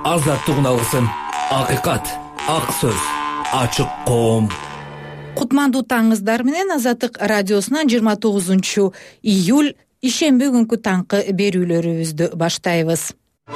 Азаттык алсын. Акыйкат, ак сөз, ачык коом. Кутмандуу таңыңыздар менен Азаттык радиосунан 29 июль ишемби күнкү таңкы берүүлөрүбүздү баштайбыз.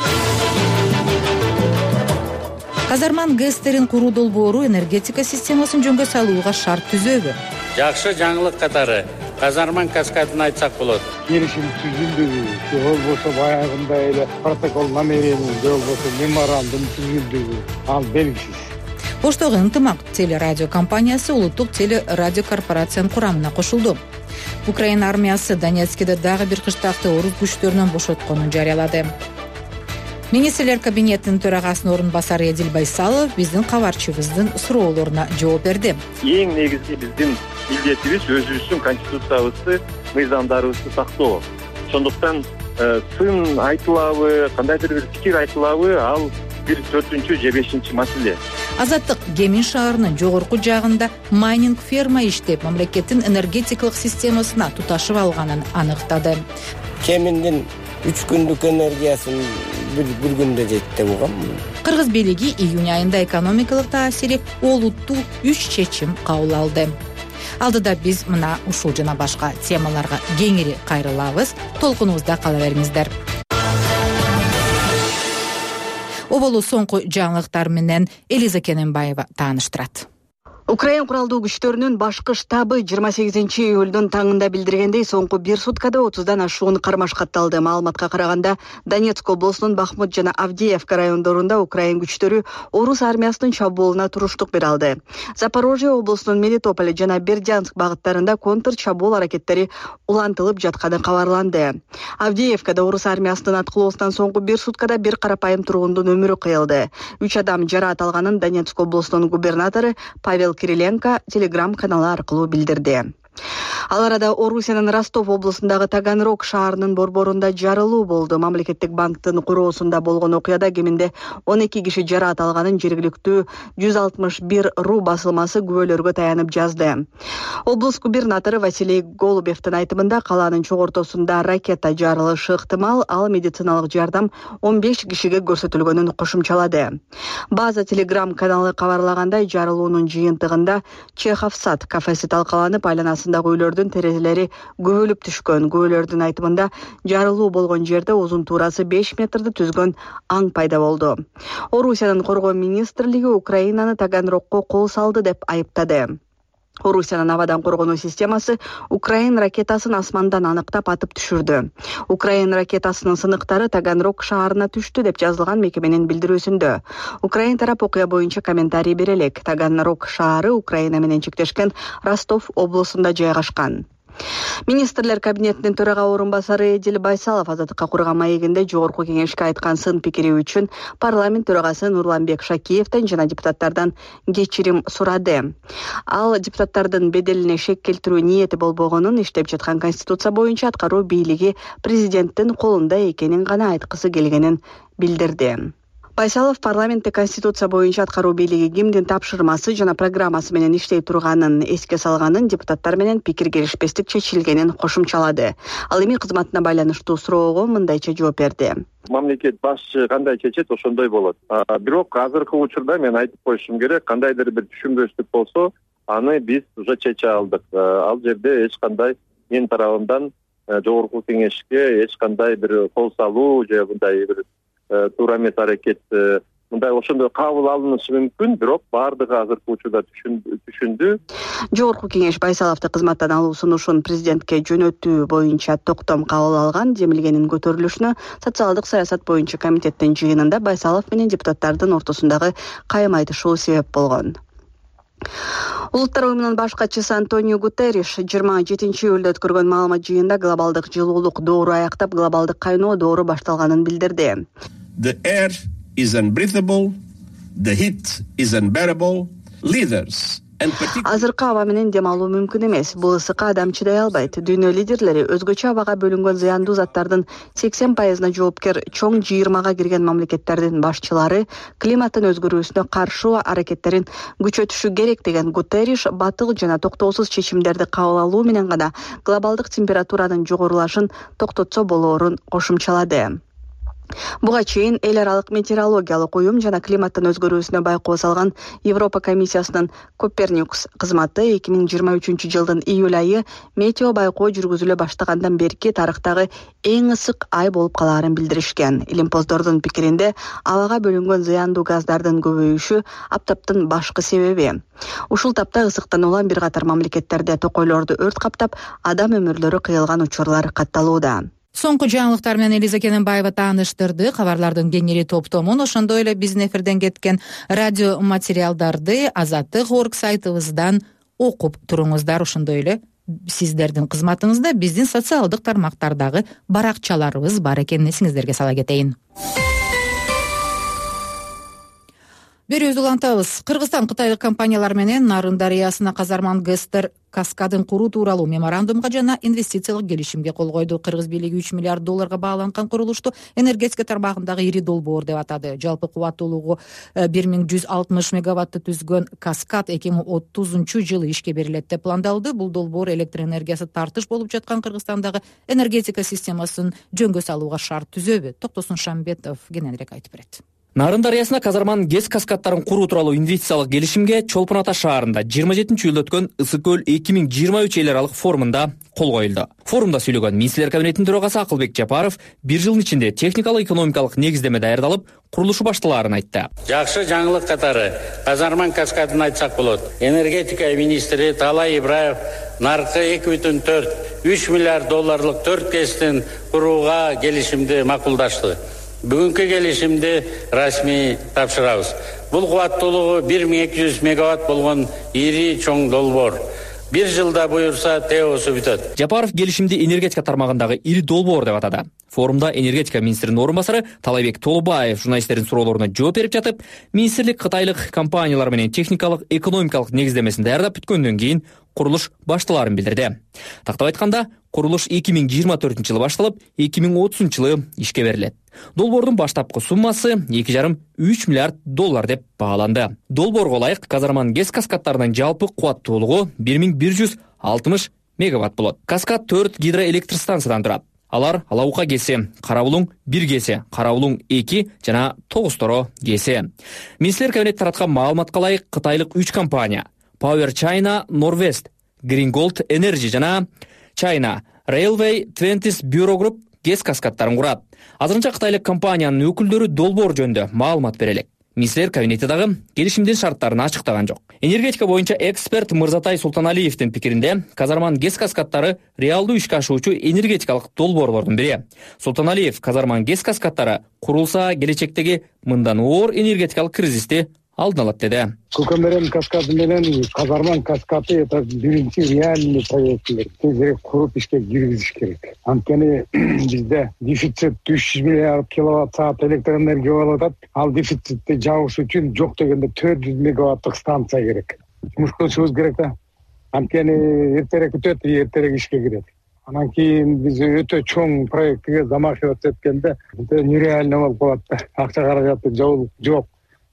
Казарман ГЭСтерин куруу долбоору энергетика системасын жөнгө салууга шарт түзөбү? Жакшы жаңылык катары Казарман каскадын айтсак болот. Келишим түзүлдүгү, же болбосо баягындай эле протокол намерение, же болбосо меморандум түзүлдүгү, ал белгисиз. Оштогу ынтымак телерадио компаниясы улуттук телерадиокорпорациянын курамына кошулду. Украина армиясы Донецкиде дагы бир кыштакты орус күчтөрүнөн бошотконун жарыялады. Министрлер кабинетинин төрагасынын орун басары Эдил Байсалов биздин кабарчыбыздын суроолоруна жооп берди. Эң негизги биздин милдетибиз өзүбүздүн конституциябызды, мыйзамдарыбызды сактоо. Ошондуктан сын айтылабы, кандайдыр бир пикир айтылабы, ал бир 4-же же 5-чи маселе. Азаттык Гемин шаарынын жогорку жагында майнинг ферма иштеп, мамлекеттин энергетикалык системасына туташып алганын аныктады. Кеминдин 3 күндүк энергиясын бир күндө жетти болгон. Кыргыз бийлиги июнь айында экономикалык таасири олуттуу 3 чечим кабыл алды. Алдыда биз мына ушул жана башка темаларга кеңири кайрылабыз. Толкунубузда кала бериңиздер. Оболу соңку жаңылыктар менен Элиза Кененбаева тааныштырат. Украин куралдуу күчтөрүнүн башкы штабы 28 июлдун таңында билдиргендей, соңку 1 суткада 30дан ашуун кармаш катталды. Маалыматка караганда, Донецк облусунун Бахмут жана Авдеевка райондорунда Украин күчтөрү орус армиясынын чабуулуна туруштук бере алды. Запорожье облусунун Мелитополь жана Бердянск багыттарында контр чабуул аракеттери улантылып жатканы кабарланды. Авдеевкада орус армиясынын аткылоосунан соңку 1 суткада бир карапайым тургундун өмүрү кыйылды. 3 адам жараат алганын Донецк облусунун губернатору Павел Кириленко телеграм каналы аркылуу билдирди. Ал арада Орусиянын Ростов облусундагы Таганрог шаарынын борборунда жарылуу болду. Мамлекеттик банктын куроосунда болгон окуяда кеминде 12 киши жараат алганын жергиликтүү 161 ру басылмасы күбөлөргө таянып жазды. Облус губернатору Василий Голубевдин айтымында, калаанын чогортосунда ракета жарылышы ыктымал, ал медициналык жардам 15 кишиге көрсөтүлгөнүн кошумчалады. База телеграм каналы кабарлагандай, жарылуунун жыйынтыгында Чеховсад кафеси талкаланып, айланасындагы үйлөрдүн терезелери күбөлүп түшкөн. Күбөлөрдүн айтымында, жарылуу болгон жерде узун туурасы 5 метрди түзгөн аң пайда болду. Орусиянын коргоо министрлиги Украинаны Таганрогко кол салды деп айыптады. Орусиянын абадан коргонуу системасы Украин ракетасын асмандан аныктап атып түшүрдү. Украин ракетасынын сыныктары Таганрог шаарына түштү деп жазылган мекеменин билдирүүсүндө. Украин тарап окуя боюнча комментарий бере элек. Таганрог шаары Украина менен чектешкен Ростов облусунда жайгашкан. Министрлер кабинетинин төрага орун басары Эдил Байсалов Азаттыкка курган маегинде жогорку кеңешке айткан сын пикири үчүн парламент төрагасы Нурланбек Шакиевден жана депутаттардан кечирим сурады. Ал депутаттардын беделине шек келтирүү ниети болбогонун, иштеп жаткан конституция боюнча аткаруу бийлиги президенттин колунда экенин гана айткысы келгенин билдирди. Байсалов парламентте конституция боюнча аткаруу бийлиги кимдин тапшырмасы жана программасы менен иштей турганын эске салганын, депутаттар менен пикир келишпестик чечилгенин кошумчалады. Ал эми кызматына байланыштуу суроого мындайча жооп берди. Мамлекет башчы кандай чечет, ошондой болот. Бирок азыркы учурда мен айтып коюшум керек, кандайдыр бир түшүнбөстүк болсо, аны биз уже чече алдык. Ал жерде эч кандай мен тарабымдан жогорку кеңешке эч кандай бир кол салуу же мындай бир туура эмес аракет мындай ошондой кабыл алынышы мүмкүн, бирок баардыгы азыркы учурда түшүндү. Жогорку кеңеш Байсаловду кызматтан алуу сунушун президентке жөнөтүү боюнча токтом кабыл алган. Демилгенин көтөрүлүшүнө социалдык саясат боюнча комитеттин жыйынында Байсалов менен депутаттардын ортосундагы кайым айтышуу себеп болгон. Улуттар уюмунун баш катчысы Антонио Гутерриш 27 июлда өткөргөн маалымат жыйында глобалдык жылуулук доору аяктап, глобалдык кайноо доору башталганын билдирди. The air is unbreathable, the heat is unbearable. Leaders Азыркы аба менен дем алуу мүмкүн эмес. Бул ысыкка адам чыдай албайт. Дүйнө лидерлери өзгөчө абага бөлүнгөн зыяндуу заттардын 80%-на жоопкер чоң 20-га кирген мамлекеттердин башчылары климаттын өзгөрүүсүнө каршы аракеттерин күчөтүшү керек деген Гутерриш батыл жана токтоосуз чечимдерди кабыл алуу менен гана глобалдык температуранын жогорулашын токтотсо болоорун кошумчалады. Буга чейин эл аралык метеорологиялык уюм жана климаттын өзгөрүүсүнө байкоо салган Европа комиссиясынын Коперникус кызматы 2023-жылдын июль айы метео байкоо жүргүзүлө баштагандан берки тарыхтагы эң ысык ай болуп калаарын билдиришкен. Илимпоздордун пикиринде абага бөлүнгөн зыяндуу газдардын көбөйүшү аптаптын башкы себеби. Ушул тапта ысыктан улам бир катар мамлекеттерде токойлорду өрт каптап, адам өмүрлөрү кыйылган учурлар катталууда. Соңку жаңылыктар менен Элиза Кененбаева тааныштырды. Кабарлардын кеңири топтомун, ошондой эле биздин эфирден кеткен радио материалдарды Азаттык.org сайтыбыздан окуп туруңуздар. Ошондой эле сиздердин кызматыңызда биздин социалдык тармактардагы баракчаларыбыз бар экенин эсиңиздерге сала кетейин. Берүүбүздү улантабыз. Кыргызстан кытайлык компаниялар менен Нарын дарыясына Казарман ГЭС каскадын куруу тууралуу меморандумга жана инвестициялык келишимге кол койду. Кыргыз бийлиги $3 миллиард бааланган курулушту энергетика тармагындагы ири долбоор деп атады. Жалпы кубаттуулугу 1160 мегаватты түзгөн каскад 2030-жылы ишке берилет деп пландалды. Бул долбоор электр энергиясы тартыш болуп жаткан Кыргызстандагы энергетика системасын жөнгө салууга шарт түзөбү? Токтосун Шамбетов кененирээк айтып берет. Нарын дарыясына Казарман ГЭС каскадтарын куруу тууралуу инвестициялык келишимге Чолпон Ата шаарында 27-июлда өткөн Ысык көл 2023 эл аралык форумунда кол коюлду. Форумда сүйлөгөн министрлер кабинетинин төрагасы Акылбек Жапаров 1 жылдын ичинде техникалык экономикалык негиздеме даярдалып, курулушу башталаарын айтты. Жакшы жаңылык катары Казарман каскадын айтсак болот. Энергетика министри Талай Ибраев наркы 2,4-3 миллиард долларлык 4 ГЭСтин курууга келишимди макулдашты. Бүгүнкү келишимди расмий тапшырабыз. Бул кубаттуулугу 1200 мегаватт болгон ири чоң долбоор. 1 жылда буюрса теосу бүтөт. Жапаров келишимди энергетика тармагындагы ири долбоор деп атады. Форумда энергетика министринин орун басары Талайбек Толубаев журналисттердин суроолоруна жооп берип жатып, министрлик кытайлык компаниялар менен техникалык экономикалык негиздемесин даярдап бүткөндөн кийин курулуш башталаарын билдирди. Тактап айтканда, курулуш 2024-жылы башталып, 2030-жылы ишке берилет. Долбоордун баштапкы суммасы 2,5-3 миллиард доллар деп бааланды. Долбоорго ылайык Казарман ГЭС каскадтарынын жалпы кубаттуулугу 1160 мегаватт болот. Каскад 4 гидроэлектр станциядан турат. Алар Алаука ГЭСи, Карабулуң 1 ГЭСи, Карабулуң 2 жана Тогусторо ГЭСи. Министрлер кабинет тараткан маалыматка ылайык кытайлык 3 компания Power China, Norwest, Green Gold Energy жана China Railway 20 Bureau Group ГЭС каскадтарын курат. Азырынча кытайлык компаниянын өкүлдөрү долбоор жөнүндө маалымат бере элек. Министрлер кабинети дагы келишимдин шарттарын ачыктаган жок. Энергетика боюнча эксперт Мырзатай Султаналиевдин пикиринде, Казарман ГЭС каскадтары реалдуу ишке ашуучу энергетикалык долбоорлордун бири. Султаналиев Казарман ГЭС каскадтары курулса келечектеги мындан оор энергетикалык кризисти алдын алат деди. Көкөмөрөн каскады менен Казарман каскады это биринчи реальный проекттер. Тезирээк куруп ишке киргизиш керек. Анткени бизде дефицит 300 миллиард киловатт саат электр энергия болуп атат. Ал дефицитти жабыш үчүн жок дегенде 400 мегаваттык станция керек. Жумуш кылышыбыз керек да. Анткени эртерээк өтөт, эртерээк ишке кирет. Анан кийин биз өтө чоң проектке замахиваться эткенде нереально болуп калат да. Акча каражаты жок.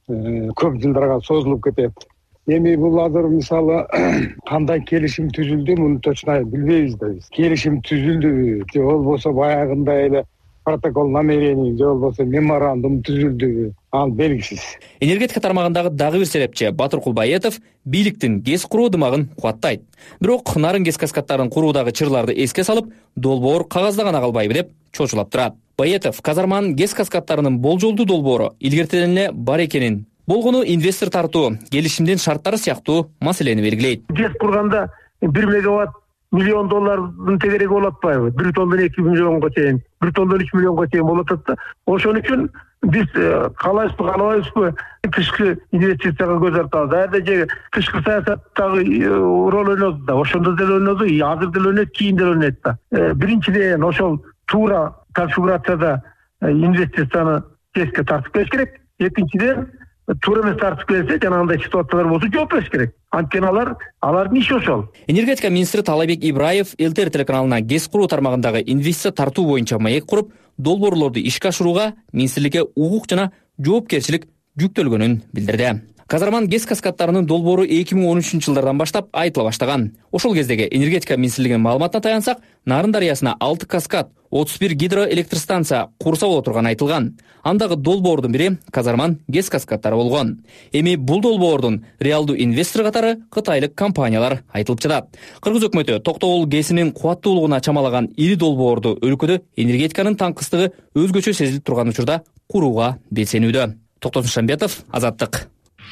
Көп жылдарга созулуп кетет. Эми бул азыр мисалы кандай келишим түзүлдү, муну точно билбейбиз да биз. Келишим түзүлдүбү, же болбосо баягындай эле протокол намерений, же болбосо меморандум түзүлдүбү, ал белгисиз. Энергетика тармагындагы дагы бир серепчи Батыркул Баетов бийликтин ГЭС куруу дымагын кубаттайт. Бирок Нарын ГЭС каскадтарын куруудагы чырларды эске салып, долбоор кагазда гана калбайбы деп чочулап турат. Баетов Казарман ГЭС каскадтарынын болжолдуу долбоору илгертеден эле бар экенин, болгону инвестор тартуу, келишимдин шарттары сыяктуу маселени белгилейт. ГЭС курганда 1 мегаватт миллион доллардын тегереги болуп атпайбы? 1 тоннадан 2 миллионго чейин, 1 тоннадан 3 миллионго чейин болуп атат да. Ошон үчүн биз каалайбызбы, тышкы инвестицияга көз артабыз. Ада же тышкы саясаттагы роль ойнойт да. Ошондо деле ойнойт, азыр деле ойнойт, кийин деле ойнойт да. Биринчиден ошол туура конфигурацияда инвестицияны ГЭСке тартып келиш керек. Экинчиден туура эмес тартып келсе, жанагындай ситуациялар болсо жооп бериш керек. Анткени алардын иши ошол. Энергетика министри Талайбек Ибраев ЛТР телеканалына ГЭС куруу тармагындагы инвестиция тартуу боюнча маек куруп, долбоорлорду ишке ашырууга министрликке укук жана жоопкерчилик жүктөлгөнүн билдирди. Казарман ГЭС каскадтарынын долбоору 2013-жылдардан баштап айтыла баштаган. Ошол кездеги энергетика министрлигинин маалыматына таянсак, Нарын дарыясына 6 каскад 31 гидроэлектростанция курса боло турганы айтылган. Андагы долбоордун бири Казарман ГЭС каскадтары болгон. Эми бул долбоордун реалдуу инвестор катары кытайлык компаниялар айтылып жатат. Кыргыз өкмөтү Токтогул ГЭСинин кубаттуулугуна чамалаган ири долбоорду өлкөдө энергетиканын таңкыстыгы өзгөчө сезилип турган учурда курууга белсенүүдө. Токтосун Шамбетов, Азаттык.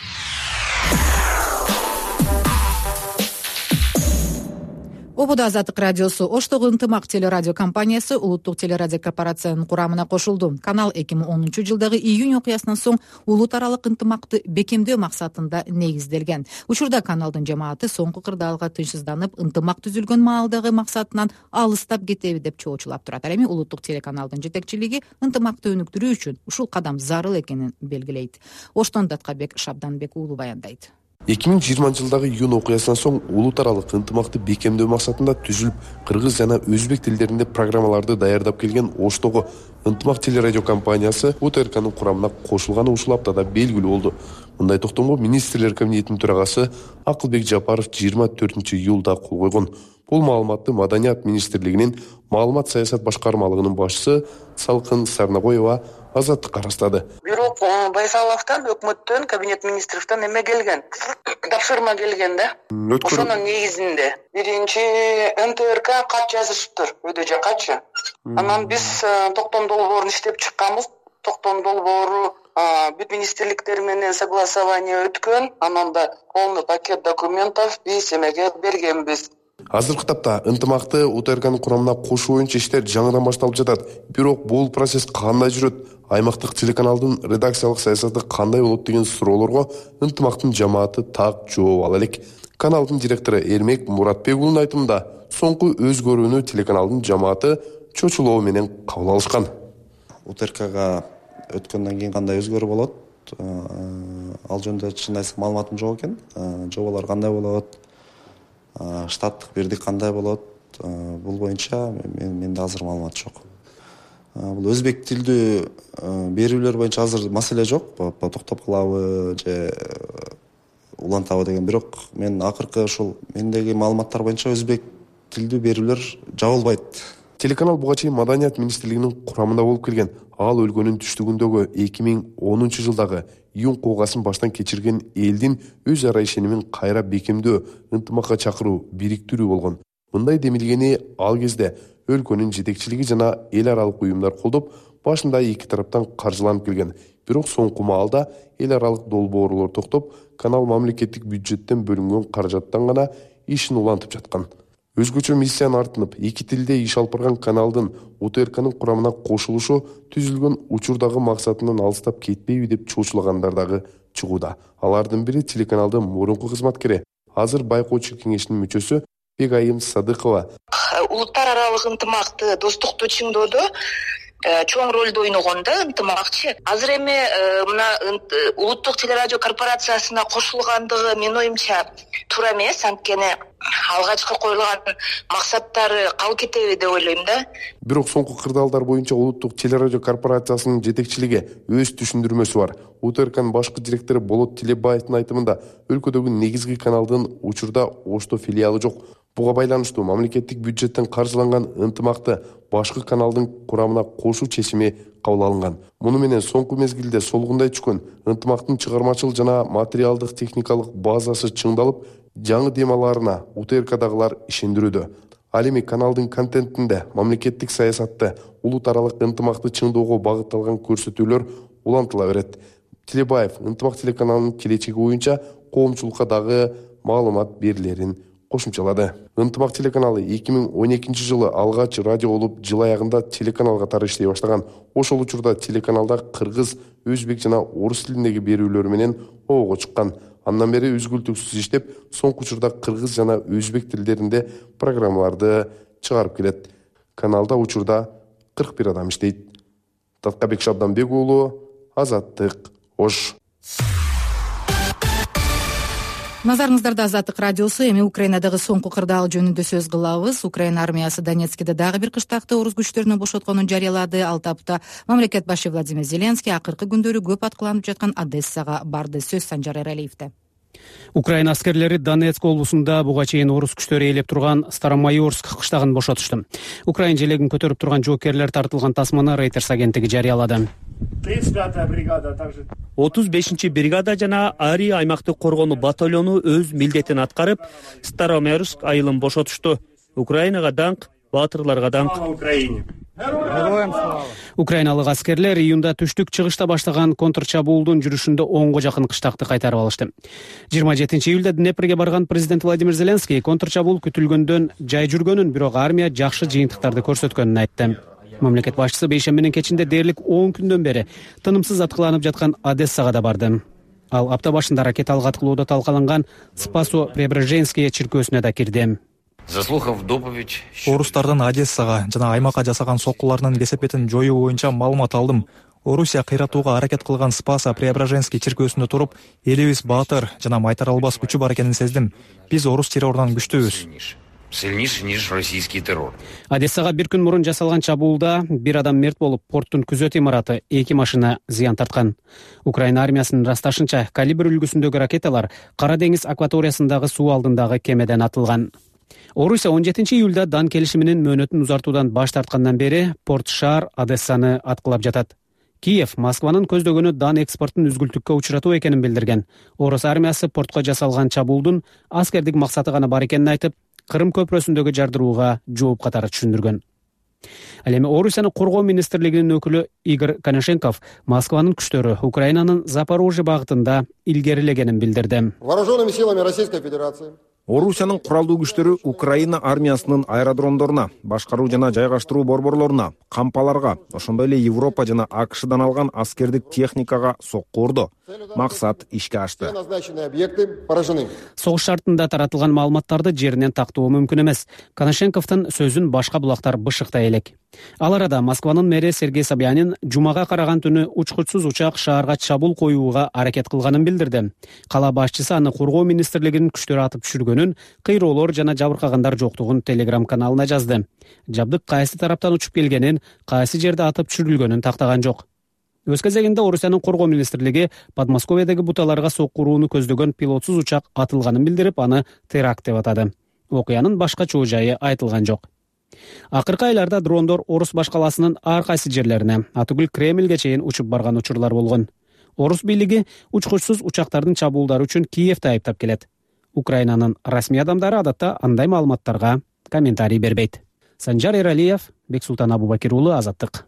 Ободо Азаттык радиосу Оштогу ынтымак телерадио компаниясы улуттук телерадио корпорациянын курамына кошулду. Канал 2010-жылдагы июнь окуясынан соң улут аралык ынтымакты бекемдөө максатында негизделген. Учурда каналдын жамааты соңку кырдаалга тынчсызданып, ынтымак түзүлгөн маалдагы максатынан алыстап кетеби деп чоочулап турат. Ал эми улуттук телеканалдын жетекчилиги ынтымакты өнүктүрүү үчүн ушул кадам зарыл экенин белгилейт. Оштон Даткабек Шабданбек уулу баяндайт. 2020-жылдагы июнь окуясынан соң улут аралык ынтымакты бекемдөө максатында түзүлүп, кыргыз жана өзбек тилдеринде программаларды даярдап келген Оштогу ынтымак телерадио компаниясы УТРКнын курамына кошулганы ушул аптада белгилүү болду. Мындай токтомго министрлер кабинетинин төрагасы Акылбек Жапаров 24-июлда кол койгон. Бул маалыматты Маданият министрлигинин маалымат саясат башкармалыгынын башчысы Салкын Сарнабоева Азаттыкка растады. Бирок Байсаловдон, өкмөттөн, кабинет министрликтен эме келген. Тапшырма келген да. Ошонун негизинде биринчи НТРК кат жазышыптыр, өйдө жакачы. Анан биз токтом долбоорун иштеп чыкканбыз. Токтом долбоору бүт министрликтер менен согласование өткөн. Анан да полный пакет документов биз эмеге бергенбиз. Азыркы тапта ынтымакты УТРКнын курамына кошуу боюнча иштер жаңыдан башталып жатат. Бирок бул процесс кандай жүрөт? Аймактык телеканалдын редакциялык саясаты кандай болот деген суроолорго ынтымактын жамааты так жооп ала элек. Каналдын директору Эрмек Муратбек-уулунун айтымында, соңку өзгөрүүнү телеканалдын жамааты чочулоо менен кабыл алышкан. УТРКга өткөндөн кийин кандай өзгөрүү болот? Ал жөнүндө чын айтсам маалыматым жок экен. Жоболор кандай болот? Штаттык бирдик кандай болот? Бул боюнча менде азыр маалымат жок. Бул өзбек тилдүү берүүлөр боюнча азыр маселе жок. Токтоп калабы же улантабы деген. Бирок мен акыркы ушул мендеги маалыматтар боюнча өзбек тилдүү берүүлөр жабылбайт. Телеканал буга чейин Маданият министрлигинин курамында болуп келген. Ал өлкөнүн түштүгүндөгү 2010-жылдагы июнь куугасын баштан кечирген элдин өз ара ишенимин кайра бекемдөө, ынтымакка чакыруу, бириктирүү болгон. Мындай демилгени ал кезде өлкөнүн жетекчилиги жана эл аралык уюмдар колдоп, башында эки тараптан каржыланып келген. Бирок соңку маалда эл аралык долбоорлор токтоп, канал мамлекеттик бюджеттен бөлүнгөн каражаттан гана ишин улантып жаткан. Өзгөчө миссияны артынып, эки тилде иш алып барган каналдын УТРКнын курамына кошулушу түзүлгөн учурдагы максатынан алыстап кетпейби деп чоочулагандар дагы чыгууда. Алардын бири телеканалдын мурунку кызматкери, азыр байкоочу кеңешинин мүчөсү Бегайым Садыкова. Улуттар аралык ынтымакты, достукту чыңдоодо чоң ролду ойногон да ынтымакчы. Азыр эми мына улуттук телерадио корпорациясына кошулгандыгы менин оюмча туура эмес, анткени алгачкы коюлган максаттары калып кетеби деп ойлойм да. Бирок соңку кырдаалдар боюнча улуттук телерадио корпорациясынын жетекчилиги өз түшүндүрмөсү бар. УТРКнын башкы директору Болот Тилебаевдин айтымында, өлкөдөгү негизги каналдын учурда Ошто филиалы жок. Буга байланыштуу мамлекеттик бюджеттен каржыланган ынтымакты башкы каналдын курамына кошуу чечими кабыл алынган. Муну менен соңку мезгилде солгундай түшкөн ынтымактын чыгармачыл жана материалдык техникалык базасы чыңдалып, жаңы демаларына УТРКдагылар ишендирүүдө. Ал эми каналдын контентинде мамлекеттик саясатты, улут аралык ынтымакты чыңдоого багытталган көрсөтүүлөр улантыла берет. Тилебаев ынтымак телеканалынын келечеги боюнча коомчулукка дагы маалымат берилерин кошумчалады. Ынтымак телеканалы 2012-жылы алгач радио болуп, жыл аягында телеканал катары иштей баштаган. Ошол учурда телеканалда кыргыз, өзбек жана орус тилиндеги берүүлөр менен обого чыккан. Андан бери үзгүлтүксүз иштеп, соңку учурда кыргыз жана өзбек тилдеринде программаларды чыгарып келет. Каналда учурда 41 адам иштейт. Даткабек Шабданбек уулу, Азаттык, Ош. Назарыңыздарда Азаттык радиосу. Эми Украинадагы соңку кырдаал жөнүндө сөз кылабыз. Украина армиясы Донецкиде дагы бир кыштакты орус күчтөрүнөн бошотконун жарыялады. Ал тапта мамлекет башы Владимир Зеленский акыркы күндөрү көп аткыланып жаткан Одессага барды. Сөз Санжар Эралиевде. Украина аскерлери Донецк облусунда буга чейин орус күчтөрү ээлеп турган Старомайорск кыштагын бошотушту. Украин желегин көтөрүп турган жоокерлер тартылган тасманы Reuters агенттиги жарыялады. 35 бригада жана Ари аймактык коргонуу батальону өз милдетин аткарып, Старомайорск айылын бошотушту. Украинага даңк, баатырларга даңк. Украиналык аскерлер июнда түштүк-чыгышта баштаган контрчабуулдун жүрүшүндө 10го жакын кыштакты кайтарып алышты. 27 июлда Днепроге барган президент Владимир Зеленский контрчабуул күтүлгөндөн жай жүргөнүн, бирок армия жакшы жыйынтыктарды көрсөткөнүн айтты. Мамлекет башчысы бейшембинин кечинде дээрлик 10 күндөн бери тынымсыз аткыланып жаткан Одессага да барды. Ал апта башында ракеталык аткылоодо талкаланган Спасо-Преображенские чиркөөсүнө да кирди. Орустардын Одессага жана аймакка жасаган соккуларынын кесепетин жоюу боюнча маалымат алдым. Орусия кыйратууга аракет кылган Спасо-Преображенский чиркөөсүндө туруп, элибиз баатыр жана майтара албас күчү бар экенин сездим. Биз орус террорунан күчтүүбүз. Одессага бир күн мурун жасалган чабуулда бир адам мерт болуп, порттун күзөт имараты 2 машина зыян тарткан. Украина армиясынын ырасташынча, калибр үлгүсүндөгү ракеталар Кара деңиз акваториясындагы суу алдындагы кемеден атылган. Орусия 17 июлда Дан келишиминин мөөнөтүн узартуудан баш тарткандан бери порт-шаар Одессаны аткылап жатат. Киев Москванын көздөгөнү Дан экспортун үзгүлтүккө учуратуу экенин билдирген. Орус армиясы портко жасалган чабуулдун аскердик максаты гана бар экенин айтып, Кырым көпүрөсүндөгү жардырууга жооп катары түшүндүргөн. Ал эми Орусиянын коргоо министрлигинин өкүлү Игорь Коношенков Москванын күчтөрү Украинанын Запорожье багытында илгерилегенин билдирди. Вооруженными силами Российской Федерации Орусиянын куралдуу күчтөрү Украина армиясынын аэродромдоруна, башкаруу жана жайгаштыруу борборлоруна, кампаларга, ошондой эле Европа жана АКШдан алган аскердик техникага сокку урду. Максат ишке ашты. Согуш шартында таратылган маалыматтарды жеринен тактоо мүмкүн эмес. Коношенковдун сөзүн башка булактар бышыктай элек. Ал арада Москванын мэри Сергей Собянин жумага караган түнү учкучсуз учак шаарга чабуул коюуга аракет кылганын билдирди. Кала башчысы аны коргоо министрлигинин күчтөрү атып түшүргөнүн, кыйроолор жана жабыркагандар жоктугун Telegram каналына жазды. Жабдык кайсы тараптан учуп келгенин, кайсы жерде атып түшүрүлгөнүн тактаган жок. Өз кезегинде Орусиянын коргоо министрлиги Подмосковьедеги буталарга сокку урууну көздөгөн пилотсуз учак атылганын билдирип, аны теракт деп атады. Окуянын башка чоо жайы айтылган жок. Акыркы айларда дрондор Орус башкаласынын ар кайсы жерлерине, атүгүл Кремльге чейин учуп барган учурлар болгон. Орус бийлиги учкучсуз учактардын чабуулдары үчүн Киевди айыптап келет. Украинанын расмий адамдары адатта андай маалыматтарга комментарий бербейт. Санжар Эралиев, Бексултан Абубакир уулу, Азаттык.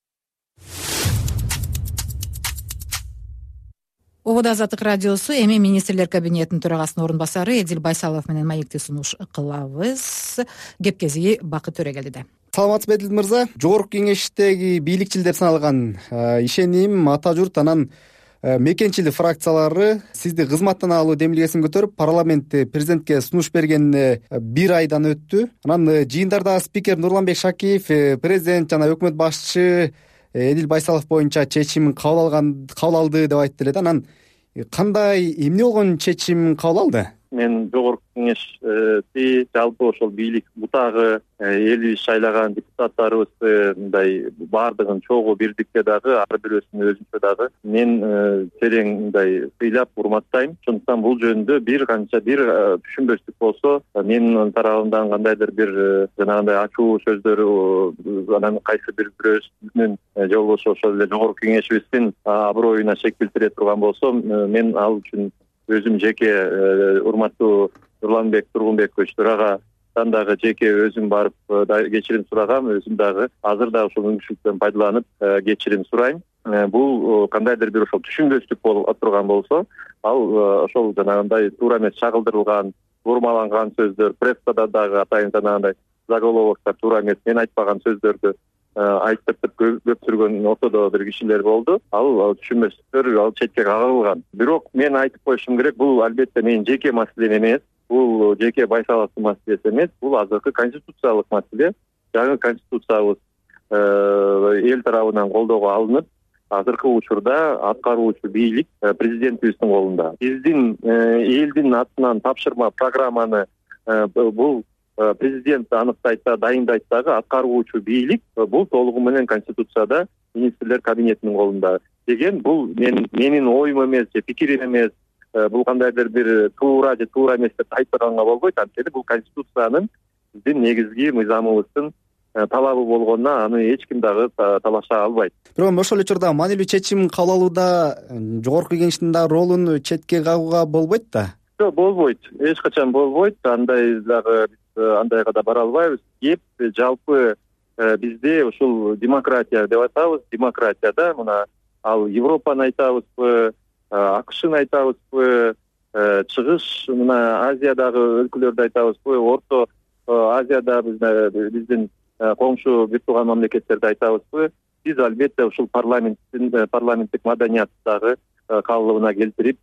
Обода Азаттык радиосу эми министрлер кабинетинин төрагасынын орун басары Эдил Байсалов менен маекти сунуш кылабыз. Кепкези Бакыт Төрегелиде. Саламатсызбы Эдил мырза? Жогорку кеңештеги бийликчилдер саналган ишеним, ата журт анан мекенчилик фракциялары сизди кызматтан алуу демилгесин көтөрүп, парламентте президентке сунуш бергенине бир айдан өттү. Анан жыйындарда спикер Нурланбек Шакиев, президент жана өкмөт башчысы Эдил Байсалов боюнча чечим кабыл алды деп айтты эле. Анан кандай эмне болгон чечим кабыл алды? Мен жогорку кеңешти жалпы ошол бийлик бутагы элибиз шайлаган депутаттарыбызды мындай баардыгын чогуу бирдикте дагы ар бирөөсүн өзүнчө дагы мен терең мындай сыйлап урматтайм. Ошондуктан бул жөнүндө бир түшүнбөстүк болсо, менин тарабымдан кандайдыр бир жанагындай ачуу сөздөр анан кайсы бирөөсүнүн же болбосо ошол эле жогорку кеңешибиздин аброюна шек келтире турган болсо, мен ал үчүн өзүм жеке урматтуу Нурланбек Тургунбекович төрагадан дагы жеке өзүм барып кечирим сурагам, өзүм дагы азыр да ошол мүмкүнчүлүктөн пайдаланып кечирим сурайм. Бул кандайдыр бир ошол түшүнбөстүк болуп турган болсо, ал ошол жанагындай туура эмес чагылдырылган, бурмаланган сөздөр, прессада дагы атайын жанагындай заголовоктор туура эмес, мен айтпаган сөздөрдү айтып көптүргөн ортодо бир кишилер болду. Ал түшүнбөстүктөр ал четке кагылган. Бирок мен айтып коюшум керек, бул албетте менин жеке маселем эмес, бул жеке Байсаловдун маселеси эмес, бул азыркы конституциялык маселе. Жаңы конституциябыз эл тарабынан колдоого алынып, азыркы учурда аткаруучу бийлик президентибиздин колунда. Биздин элдин атынан тапшырма программаны бул президент аныктайт да, дайындайт дагы, аткаруучу бийлик бул толугу менен конституцияда министрлер кабинетинин колунда деген. Бул менин оюм эмес же пикирим эмес, бул кандайдыр бир туура же туура эмес деп айтпаганга болбойт. Анткени бул конституциянын биздин негизги мыйзамыбыздын талабы болгонуна аны эч ким дагы талаша албайт. Бирок ошол эле учурда маанилүү чечим кабыл алууда жогорку кеңештин да ролун четке кагууга болбойт да. Жок, болбойт. Эч качан болбойт. Андай дагы биз андайга да бара албайбыз. Кеп жалпы бизде ушул демократия деп атабыз. Демократияда мына ал Европаны айтабызбы, АКШны айтабызбы, чыгыш мына Азиядагы өлкөлөрдү айтабызбы, Орто Азияда биздин коңшу бир тууган мамлекеттерди айтабызбы, биз албетте ушул парламенттик маданиятты дагы кабылыбына келтирип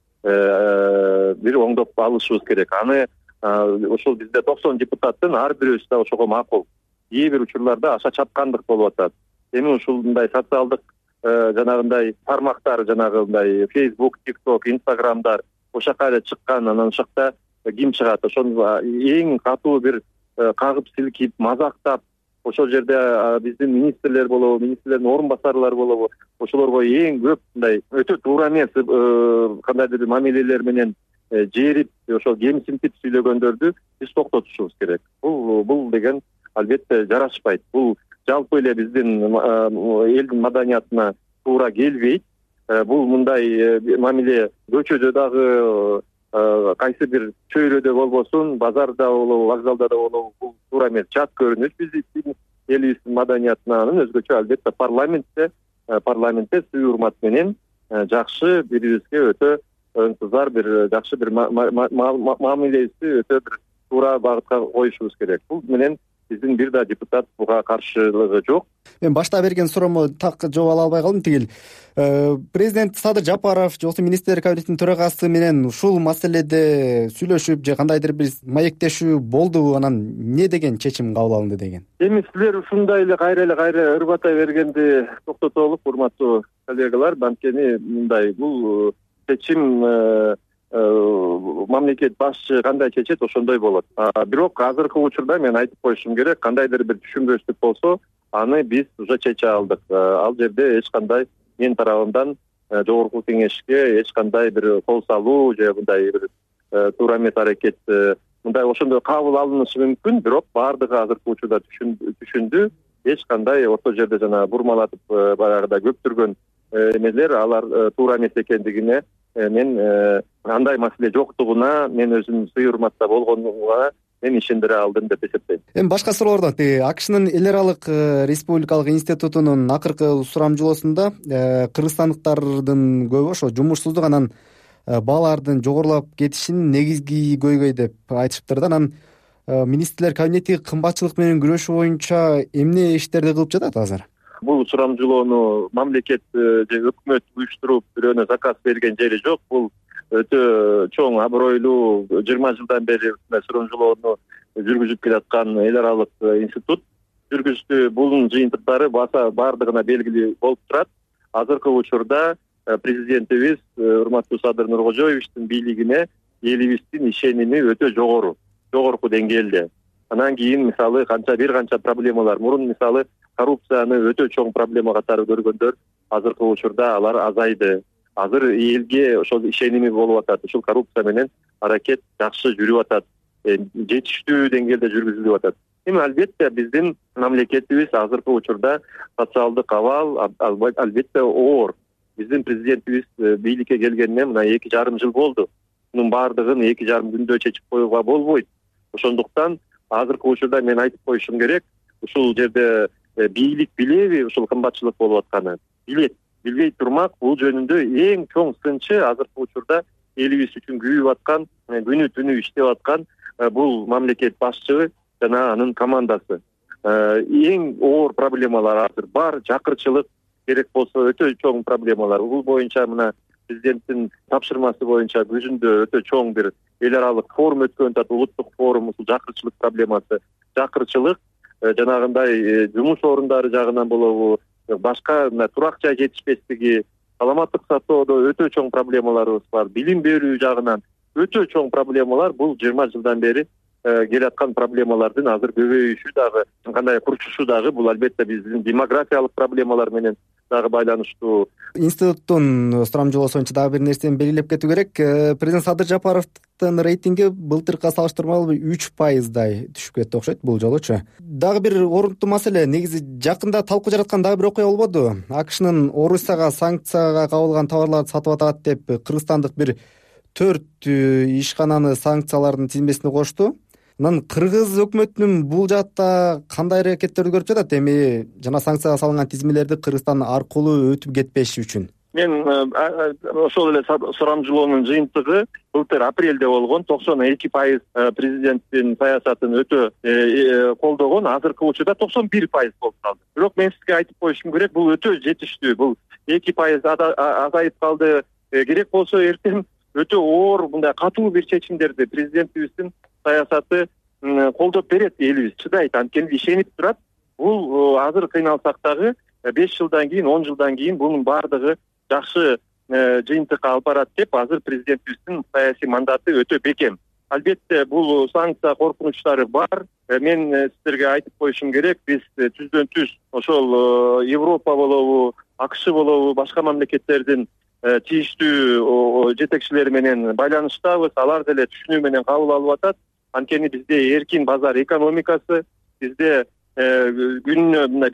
бир оңдоп алышыбыз керек. Аны ушул бизде 90 депутаттын ар бирөөсү да ошого макул. Кээ бир учурларда аша чапкандык болуп атат. Эми ушундай социалдык жанагындай тармактар, жанагындай Facebook, TikTok, Instagramдар ошака эле чыккан, анан ошакта ким чыгат, ошону эң катуу бир кагып силкип, мазактап, ошол жерде биздин министрлер болобу, министрлердин орун басарлары болобу, ошолорго эң көп мындай өтө туура эмес кандайдыр мамилелер менен жерип, ошол кемсинтип сүйлөгөндөрдү биз токтотушубуз керек. Бул деген албетте жарашпайт. Бул жалпы эле биздин элдин маданиятына туура келбейт. Бул мындай мамиле көчөдө дагы кайсы бир чөйрөдө болбосун, базарда болобу, вокзалда да болобу, бул туура эмес. Жат көрүнүш биздин элибиздин маданиятына. Анын өзгөчө албетте парламентте сый урмат менен жакшы бирибизге өтө ынтызар бир жакшы бир мамилебизди өтө бир туура багытка коюшубуз керек. Бул менен биздин бир да депутат буга каршылыгы жок. Мен башта берген суроомо так жооп ала албай калдым. Тигил президент Садыр Жапаров жоксу министрлер кабинетинин төрагасы менен ушул маселеде сүйлөшүп же кандайдыр бир маектешүү болдубу, анан эмне деген чечим кабыл алынды деген? Эми силер ушундай эле кайра ырбатай бергенди токтотолук, урматтуу коллегалар. Анткени мындай бул чечим мамлекет башчы кандай чечет, ошондой болот. Бирок азыркы учурда мен айтып коюшум керек, кандайдыр бир түшүнбөстүк болсо, аны биз уже чече алдык. Ал жерде эч кандай мен тарабымдан жогорку кеңешке эч кандай бир кол салуу же мындай бир туура эмес аракет мындай ошондой кабыл алынышы мүмкүн. Бирок баардыгы азыркы учурда түшүндү. Эч кандай орто жерде жана бурмалатып баягыда көптүргөн эмелер, алар туура эмес экендигине мен андай маселе жоктугуна, мен өзүм сый урматта болгонуна мен ишендире алдым деп эсептейм. Эми башка суроолордон АКШнын эл аралык республикалык институтунун акыркы сурамжылоосунда кыргызстандыктардын көбү ошо жумушсуздук анан баалардын жогорулап кетишин негизги көйгөй деп айтышыптыр да. Анан министрлер кабинети кымбатчылык менен күрөшүү боюнча эмне иштерди кылып жатат азыр? Бул сурамжылоону мамлекет же өкмөт уюштуруп бирөөнө заказ берген жери жок. Бул өтө чоң абройлуу 20 жылдан бери сурамжылоону жүргүзүп келаткан эл аралык институт жүргүздү. Бунун жыйынтыктары баардыгына белгилүү болуп турат. Азыркы учурда президентибиз урматтуу Садыр Нуркожоевичтин бийлигине элибиздин ишеними өтө жогорку деңгээлде. Анан кийин мисалы бир канча проблемалар, мурун мисалы коррупцияны өтө чоң проблема катары көргөндөр азыркы учурда алар азайды. Азыр элге ошол ишеними болуп атат. Ушул коррупция менен аракет жакшы жүрүп атат. Жетиштүү деңгээлде жүргүзүлүп атат. Эми албетте биздин мамлекетибиз азыркы учурда социалдык абал албетте оор. Биздин президентибиз бийликке келгенине мына 2,5 жыл болду. Мунун баардыгын 2,5 күндө чечип коюуга болбойт. Ошондуктан азыркы учурда мен айтып коюшум керек, ушул жерде бийлик билеби ушул кымбатчылык болуп атканы? Билет. Билбей турмак, бул жөнүндө эң чоң сынчы азыркы учурда элибиз үчүн күйүп аткан, күнү түнү иштеп аткан бул мамлекет башчысы жана анын командасы. Эң оор проблемалар азыр бар. Жакырчылык керек болсо өтө чоң проблемалар. Бул боюнча мына президенттин тапшырмасы боюнча күзүндө өтө чоң бир эл аралык форум өткөн атат, улуттук форум, ушул жакырчылык проблемасы. Жакырчылык жанагындай жумуш орундары жагынан болобу, башка турак жай жетишпестиги, саламаттык сактоодо өтө чоң проблемаларыбыз бар. Билим берүү жагынан өтө чоң проблемалар. Бул 20 жылдан бери келаткан проблемалардын азыр көбөйүшү дагы, кандай курчушу дагы бул албетте биздин демографиялык проблемалар менен дагы байланыштуу. Институттун сурамжылоосу боюнча дагы бир нерсени белгилеп кетүү керек. Президент Садыр Жапаровдун рейтинги былтыркыга салыштырмалуу 3%дай түшүп кетти окшойт бул жолучу. Дагы бир орунттуу маселе, негизи жакында талкуу жараткан дагы бир окуя болбоду? АКШнын Орусияга санкцияга кабылган товарларды сатып атат деп кыргызстандык бир 4 ишкананы санкциялардын тизмесине кошту. Анан кыргыз өкмөтүнүн бул жаатта кандай аракеттерди көрүп жатат? Эми жана санкцияга салынган тизмелерди Кыргызстан аркылуу өтүп кетпеши үчүн. Мен ошол эле сурамжылоонун жыйынтыгы былтыр апрелде болгон 92% президенттин саясатын өтө колдогон, азыркы учурда 91% болуп калды. Бирок мен сизге айтып коюшум керек, бул өтө жетиштүү. Бул 2% азайып калды. Керек болсо эртең өтө оор, мындай катуу бир чечимдерди президентибиздин саясаты колдоп берет, элибиз чыдайт, анткени ишенип турат. Бул азыр кыйналсак дагы 5 жылдан кийин, 10 жылдан кийин бунун баардыгы жакшы жыйынтыкка алып барат деп азыр президентибиздин саясий мандаты өтө бекем. Албетте бул санкция коркунучтары бар. Мен сиздерге айтып коюшум керек, биз түздөн түз ошол Европа болобу, АКШ болобу, башка мамлекеттердин тийиштүү жетекчилери менен байланыштабыз. Алар деле түшүнүү менен кабыл алып атат. Анткени бизде эркин базар экономикасы, бизде күнүнө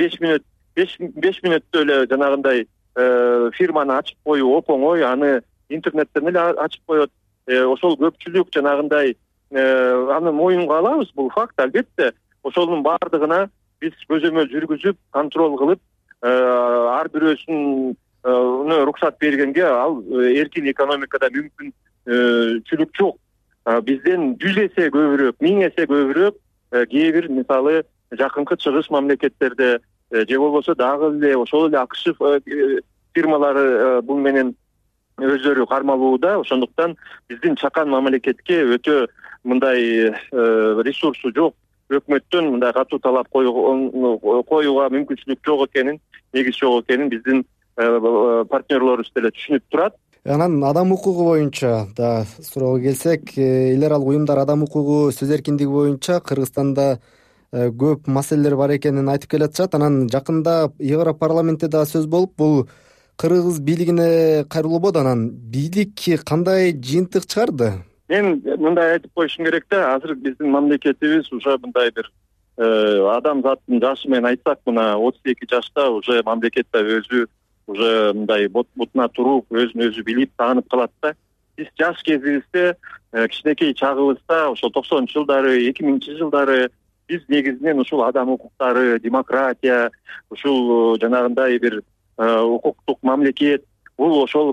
5 мүнөттө эле жанагындай фирманы ачып коюу оп оңой, аны интернеттен эле ачып коет. Ошол көпчүлүк жанагындай аны моюнга алабыз, бул факт. Албетте ошонун баардыгына биз көзөмөл жүргүзүп, контроль кылып, ар бирөөсүн руксат бергенге ал эркин экономикада мүмкүнчүлүк жок. Бизден 100 эсе көбүрөөк, 1000 эсе көбүрөөк кээ бир мисалы жакынкы чыгыш мамлекеттерде же болбосо дагы эле ошол эле АКШ фирмалары бул менен өздөрү кармалууда. Ошондуктан биздин чакан мамлекетке өтө мындай ресурсу жок өкмөттөн мындай катуу талап коюуга мүмкүнчүлүк жок экенин, негиз жок экенин биздин партнерлорубуз деле түшүнүп турат. Анан адам укугу боюнча да суроого келсек, эл аралык уюмдар адам укугу, сөз эркиндиги боюнча Кыргызстанда көп маселелер бар экенин айтып келатышат. Анан жакында Европарламентте да сөз болуп, бул кыргыз бийлигине кайрылуу болду. Анан бийлик кандай жыйынтык чыгарды? Мен мындай айтып коюшум керек да, азыр биздин мамлекетибиз уже мындай бир адамзаттын жашы менен айтсак, мына 32 жашта уже мамлекетте өзү уже мындай бутуна туруп, өзүн өзү билип, таанып калат да. Биз жаш кезибизде, кичинекей чагыбызда, ошол 90-жылдары, 2000-жылдары биз негизинен ушул адам укуктары, демократия, ушул жанагындай бир укуктук мамлекет, бул ошол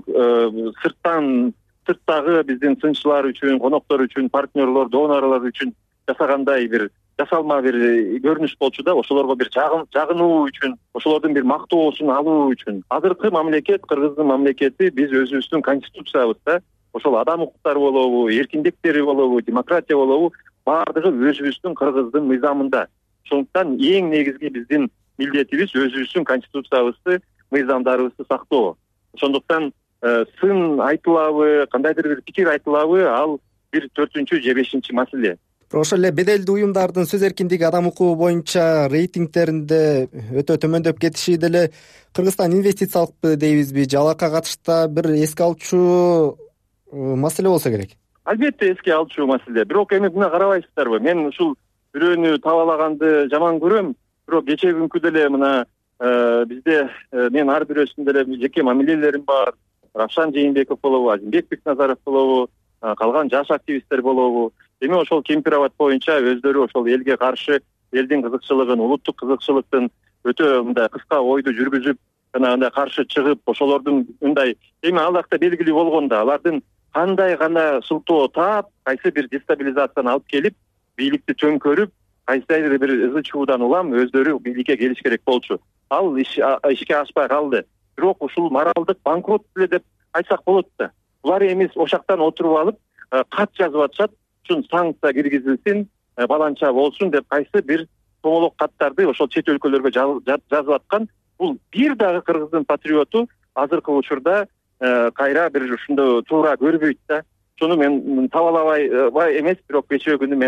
сырттагы биздин сынчылар үчүн, коноктор үчүн, партнерлор, донорлор үчүн жасагандай бир жасалма бир көрүнүш болчу да, ошолорго бир жагынуу үчүн, ошолордун бир мактоосун алуу үчүн. Азыркы мамлекет, Кыргыздын мамлекети, биз өзүбүздүн конституциябызда ошол адам укуктары болобу, эркиндиктери болобу, демократия болобу, баардыгы өзүбүздүн Кыргыздын мыйзамында. Ошондуктан эң негизги биздин милдетибиз өзүбүздүн конституциябызды, мыйзамдарыбызды сактоо. Ошондуктан сын айтылабы, кандайдыр бир пикир айтылабы, ал бир 4-же 5-чи маселе. Ошол эле беделдүү уюмдардын сөз эркиндиги, адам укугу боюнча рейтингтеринде өтө төмөндөп кетиши деле Кыргызстан инвестициялык дейбизби, же алакка катышта бир эске алчу маселе болсо керек? Албетте эске алчу маселе. Бирок эми мына карабайсыздарбы, мен ушул бирөөнү табалаганды жаман көрөм, бирок кечээ күнкү деле мына бизде мен ар бирөөсүн деле жеке мамилелерим бар. Равшан Жээнбеков болобу, Азимбек Бекназаров болобу, калган жаш активисттер болобу. Эми ошол Кемпироват боюнча өздөрү ошол элге каршы, элдин кызыкчылыгын, улуттук кызыкчылыктын өтө мындай кыска ойду жүргүзүп, жанагындай каршы чыгып, ошолордун мындай эми ал жакта белгилүү болгондо алардын кандай гана сылтоо таап, кайсы бир дестабилизацияны алып келип, бийликти төңкөрүп, кайсыдыр бир ызы чуудан улам өздөрү бийликке келиш керек болчу. Ал ишке ашпай калды. Бирок ушул моралдык банкрот эле деп айтсак болот да. Булар эмес ошактан отуруп алып, кат жазып атышат, ушун санкция киргизилсин, баланча болсун деп кайсы бир тоңолок каттарды ошол чет өлкөлөргө жазып аткан. Бул бир дагы кыргыздын патриоту азыркы учурда кайра бир ушундой туура көрбөйт да. Шуну мен табалабай эмес, бирок кечээ күнү мен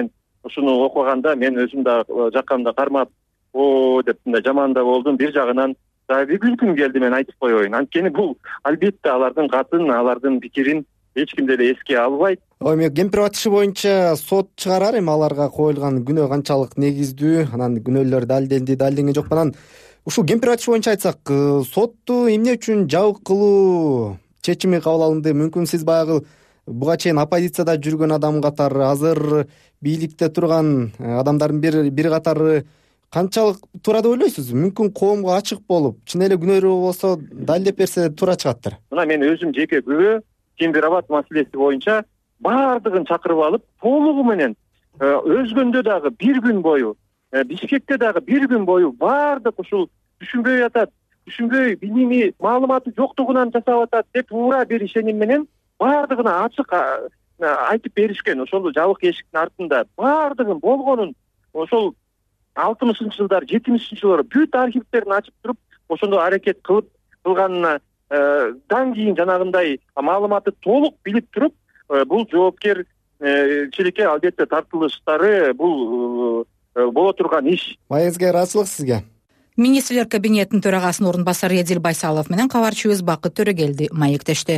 ушуну окуганда мен өзүм да жаккамда кармап деп мындай жаман да болдум. Бир жагынан дагы күлкүм келди, мен айтып коеюн. Анткени бул албетте алардын катын, алардын пикирин эч ким деле эске албайт. Эми Кемпирбат иши боюнча сот чыгарар, эми аларга коюлган күнөө канчалык негиздүү, анан күнөөлөр далилденди, далилденген жокпу. Анан ушул Кемпирбат иши боюнча айтсак, сотту эмне үчүн жабык кылуу чечими кабыл алынды? Мүмкүн сиз баягы буга чейин оппозицияда жүргөн адам катары, азыр бийликте турган адамдардын бир катары канчалык туура деп ойлойсуз? Мүмкүн коомго ачык болуп, чын эле күнөөлүү болсо далилдеп берсе туура чыгаттыр. Мына мен өзүм жеке күбө Кемпирбат маселеси боюнча баардыгын чакырып алып, толугу менен өзгөндө дагы бир күн бою, Бишкекте дагы бир күн бою баардык ушул түшүнбөй атат, түшүнбөй билими маалыматы жоктугунан жасап атат деп туура бир ишеним менен баардыгына ачык айтып беришкен. Ошол жабык эшиктин артында баардыгын болгонун ошол 60-жылдар, 70-жылдар бүт архивтерин ачып туруп, ошондой аракет кылганына дан кийин жанагындай маалыматты толук билип туруп, бул жоопкерчиликке албетте тартылыштары бул боло турган иш. Маегизге ыраазычылык сизге. Министрлер кабинетинин төрагасынын орун басары Эдил Байсалов менен кабарчыбыз Бакыт Төрөгелди маектешти.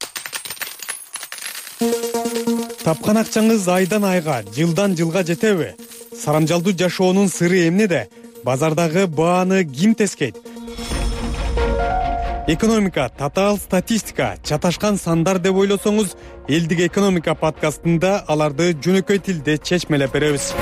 Тапкан акчаңыз айдан айга, жылдан жылга жетеби? Сарамжалдуу жашоонун сыры эмнеде? Базардагы бааны ким тескейт? Экономика, татаал статистика, чаташкан сандар деп ойлосоңуз, Элдик экономика подкастында аларды жөнөкөй тилде чечмелеп беребиз.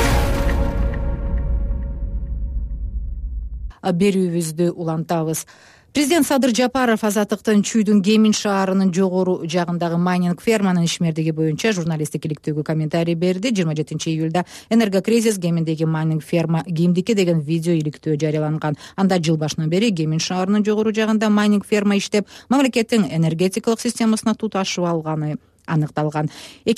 Берүүбүздү улантабыз. Президент Садыр Жапаров Азаттыктын Чүйдүн Кемин шаарынын жогору жагындагы майнинг ферманын ишмердиги боюнча журналисттик иликтөөгө комментарий берди. 27-июлда энергокризис Кеминдеги майнинг ферма кимдики деген видео иликтөө жарыяланган. Анда жыл башынан бери Кемин шаарынын жогору жагында майнинг ферма иштеп, мамлекеттин энергетикалык системасына туташып алганы аныкталган.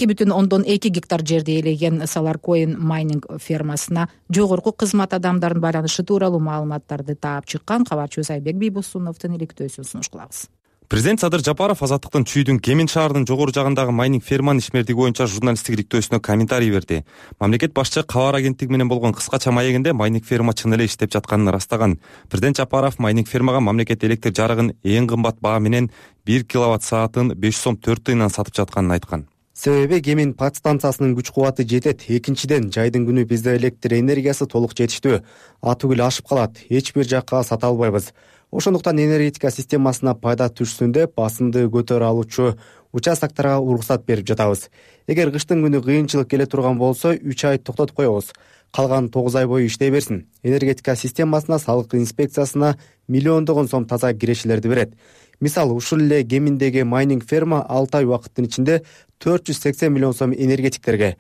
2,2 гектар жерди ээлеген Саларкоин майнинг фермасына жогорку кызмат адамдарынын байланышы тууралуу маалыматтарды таап чыккан кабарчыбыз Айбек Бийбосуновдун иликтөөсүн сунуш кылабыз. Президент Садыр Жапаров Азаттыктын Чүйдүн Кемин шаарынын жогору жагындагы майнинг ферманын ишмердиги боюнча журналисттик иликтөөсүнө комментарий берди. Мамлекет башчы кабар агенттиги менен болгон кыскача маегинде майнинг ферма чын эле иштеп жатканын ырастаган. Президент Жапаров майнинг фермага мамлекет электр жарыгын эң кымбат баа менен 1 киловатт саатын 5 сом 4 тыйындан сатып жатканын айткан. Себеби Кемин подстанциясынын күч кубаты жетет. Экинчиден, жайдын күнү бизде электр энергиясы толук жетиштүү. Атүгүл ашып калат. Эч бир жакка сата албайбыз. Ошондуктан энергетика системасына пайда түшсүн деп басымды көтөрө алуучу участокторго уруксат берип жатабыз. Эгер кыштын күнү кыйынчылык келе турган болсо 3 ай токтотуп коебуз. Калган 9 ай бою иштей берсин. Энергетика системасына, салык инспекциясына миллиондогон сом таза кирешелерди берет. Мисалы, ушул эле Кеминдеги майнинг ферма 6 ай убакыттын ичинде 480 миллион сом энергетиктерге,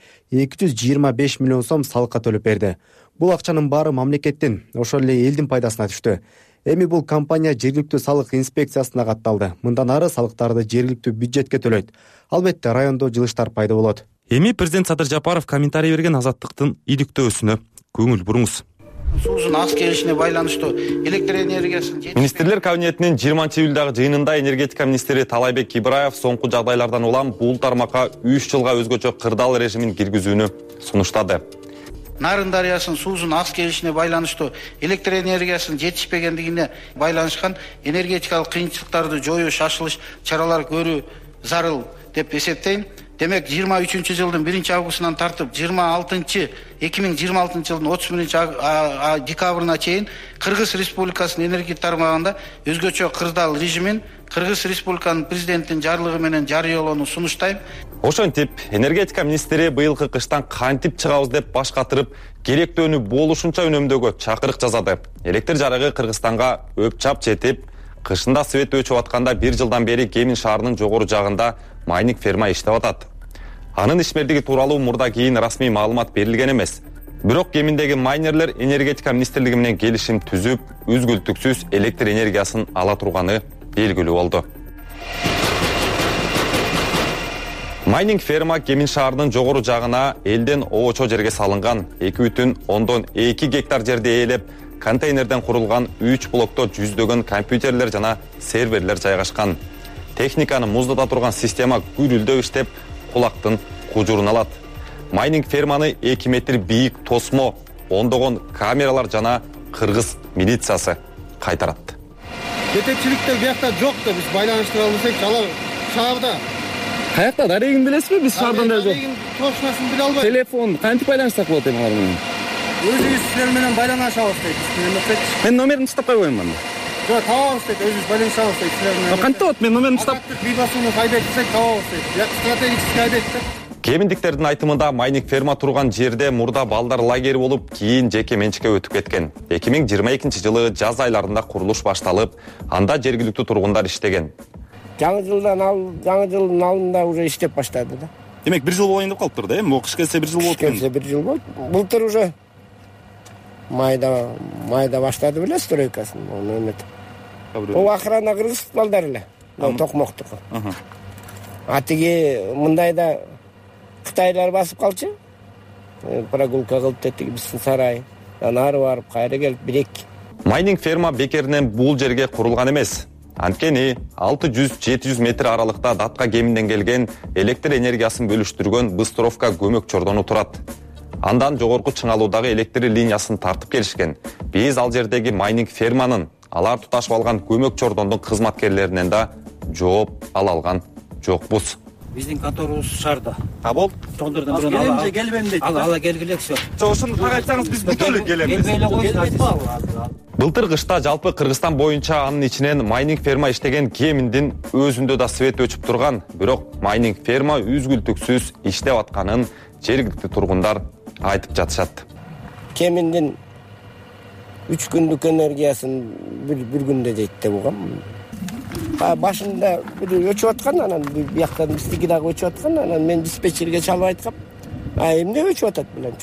225 миллион сом салыкка төлөп берди. Бул акчанын баары мамлекеттин, ошол эле элдин пайдасына түштү. Эми бул компания жергиликтүү салык инспекциясына катталды. Мындан ары салыктарды жергиликтүү бюджетке төлөйт. Албетте райондо жылыштар пайда болот. Эми президент Садыр Жапаров комментарий берген Азаттыктын иликтөөсүнө көңүл буруңуз. Суздун аз келишине байланыштуу электр энергиясын Министрлер кабинетинин 20-июлдагы жыйынында энергетика министри Талайбек Ибраев соңку жагдайлардан улам бул тармакка 3 жылга өзгөчө кырдаал режимин киргизүүнү сунуштады. Нарын дарыясынын суусунун аз келишине байланыштуу электр энергиясынын жетишпегендигине байланышкан энергетикалык кыйынчылыктарды жоюу шашылыш чаралар көрүү зарыл деп эсептейм. Демек 23-жылдын 1-августунан тартып 2026 жылдын 31-декабрына чейин Кыргыз Республикасынын энергетика тармагында өзгөчө кырдаал режимин Кыргыз Республиканын президентинин жарлыгы менен жарыялоону сунуштайм. Ошентип, энергетика министри быйылкы кыштан кантип чыгабыз деп баш катырып, керектөөнү болушунча үнөмдөөгө чакырык жасады. Электр жарыгы Кыргызстанга өпчап жетип, кышында свет өчүп атканда 1 жылдан бери Кемин шаарынын жогору жагында майнинг ферма иштеп атат. Анын ишмердиги тууралуу мурда кийин расмий маалымат берилген эмес. Бирок Кеминдеги майнерлер энергетика министрлиги менен келишим түзүп, үзгүлтүксүз электр энергиясын ала турганы белгилүү болду. Майнинг ферма Кемин шаарынын жогору жагына элден оочо жерге салынган 2,2 гектар жерди ээлеп, контейнерден курулган 3 блокто жүздөгөн компьютерлер жана серверлер жайгашкан. Техниканы муздата турган система гүрүлдөп иштеп, кулактын кужурун алат. майнинг ферманы 2 метр бийик тосмо, ондогон камералар жана кыргыз милициясы кайтаратты. Жетекчиликте биякта жок да биз байланыштыра албасак, алар шаарда. Каякта дарегин билесизби? Биз шаардан да жок. Дарегин точносын биле албайм. Телефон кантип байланыштак болот эми алар менен? Өзүбүз силер менен байланышабыз дейт. Мен номерин уштап койбойм анда. Жок, табабыз дейт, өзүбүз байланышабыз дейт силер менен. Кантип болот? Мен номерин уштап бибасуну кайдетсек табабыз дейт. Стратегический айдеттик. Кеминдиктердин айтымында майнинг ферма турган жерде мурда балдар лагери болуп, кийин жеке менчикке өтүп кеткен. 2022-жылы жаз айларында курулуш башталып, анда жергиликтүү тургундар иштеген. Жаңы жылдын алдында уже иштеп баштады да. Демек 1 жыл болайын деп калыптыр да, эми кыш келсе 1 жыл болот. Келсе 1 жыл болот. Былтыр уже майда баштады беле стройкасын. Ол охрана кыргыз балдар эле. Токмоктуку. Атиги мындайда Кытайлар басып калчу. Прогулка кылып деттик биздин сарай. Ары барып, кайра келип бирек. Майнинг ферма бекеринен бул жерге курулган эмес. Анткени 600-700 метр аралыкта датка кеминден келген электр энергиясын бөлүштүргөн быстровка көмөк чордону турат. Андан жогорку чыңалуудагы электр линиясын тартып келишкен. Биз ал жердеги майнинг ферманын алар туташып алган көмөк чордондун кызматкерлеринен да жооп ала алган жокпуз. Биздин конторубуз шаарда. Болду. Тондордон бирөө келбейм дейт. Ала келгилек все. Ошону так айтсаңыз биз бүтөлүк келебиз. Былтыр кышта жалпы Кыргызстан боюнча анын ичинен майнинг ферма иштеген кеминдин өзүндө да свет өчүп турган. Бирок майнинг ферма үзгүлтүксүз иштеп атканын жергиликтүү тургундар айтып жатышат. Кеминдин 3 күндүк энергиясын бир күндө дейт деп угам. Башында өчүп аткан, анан бияктан биздики дагы өчүп аткан, анан мен диспетчерге чалып айткам. Эмне өчүп атат билем,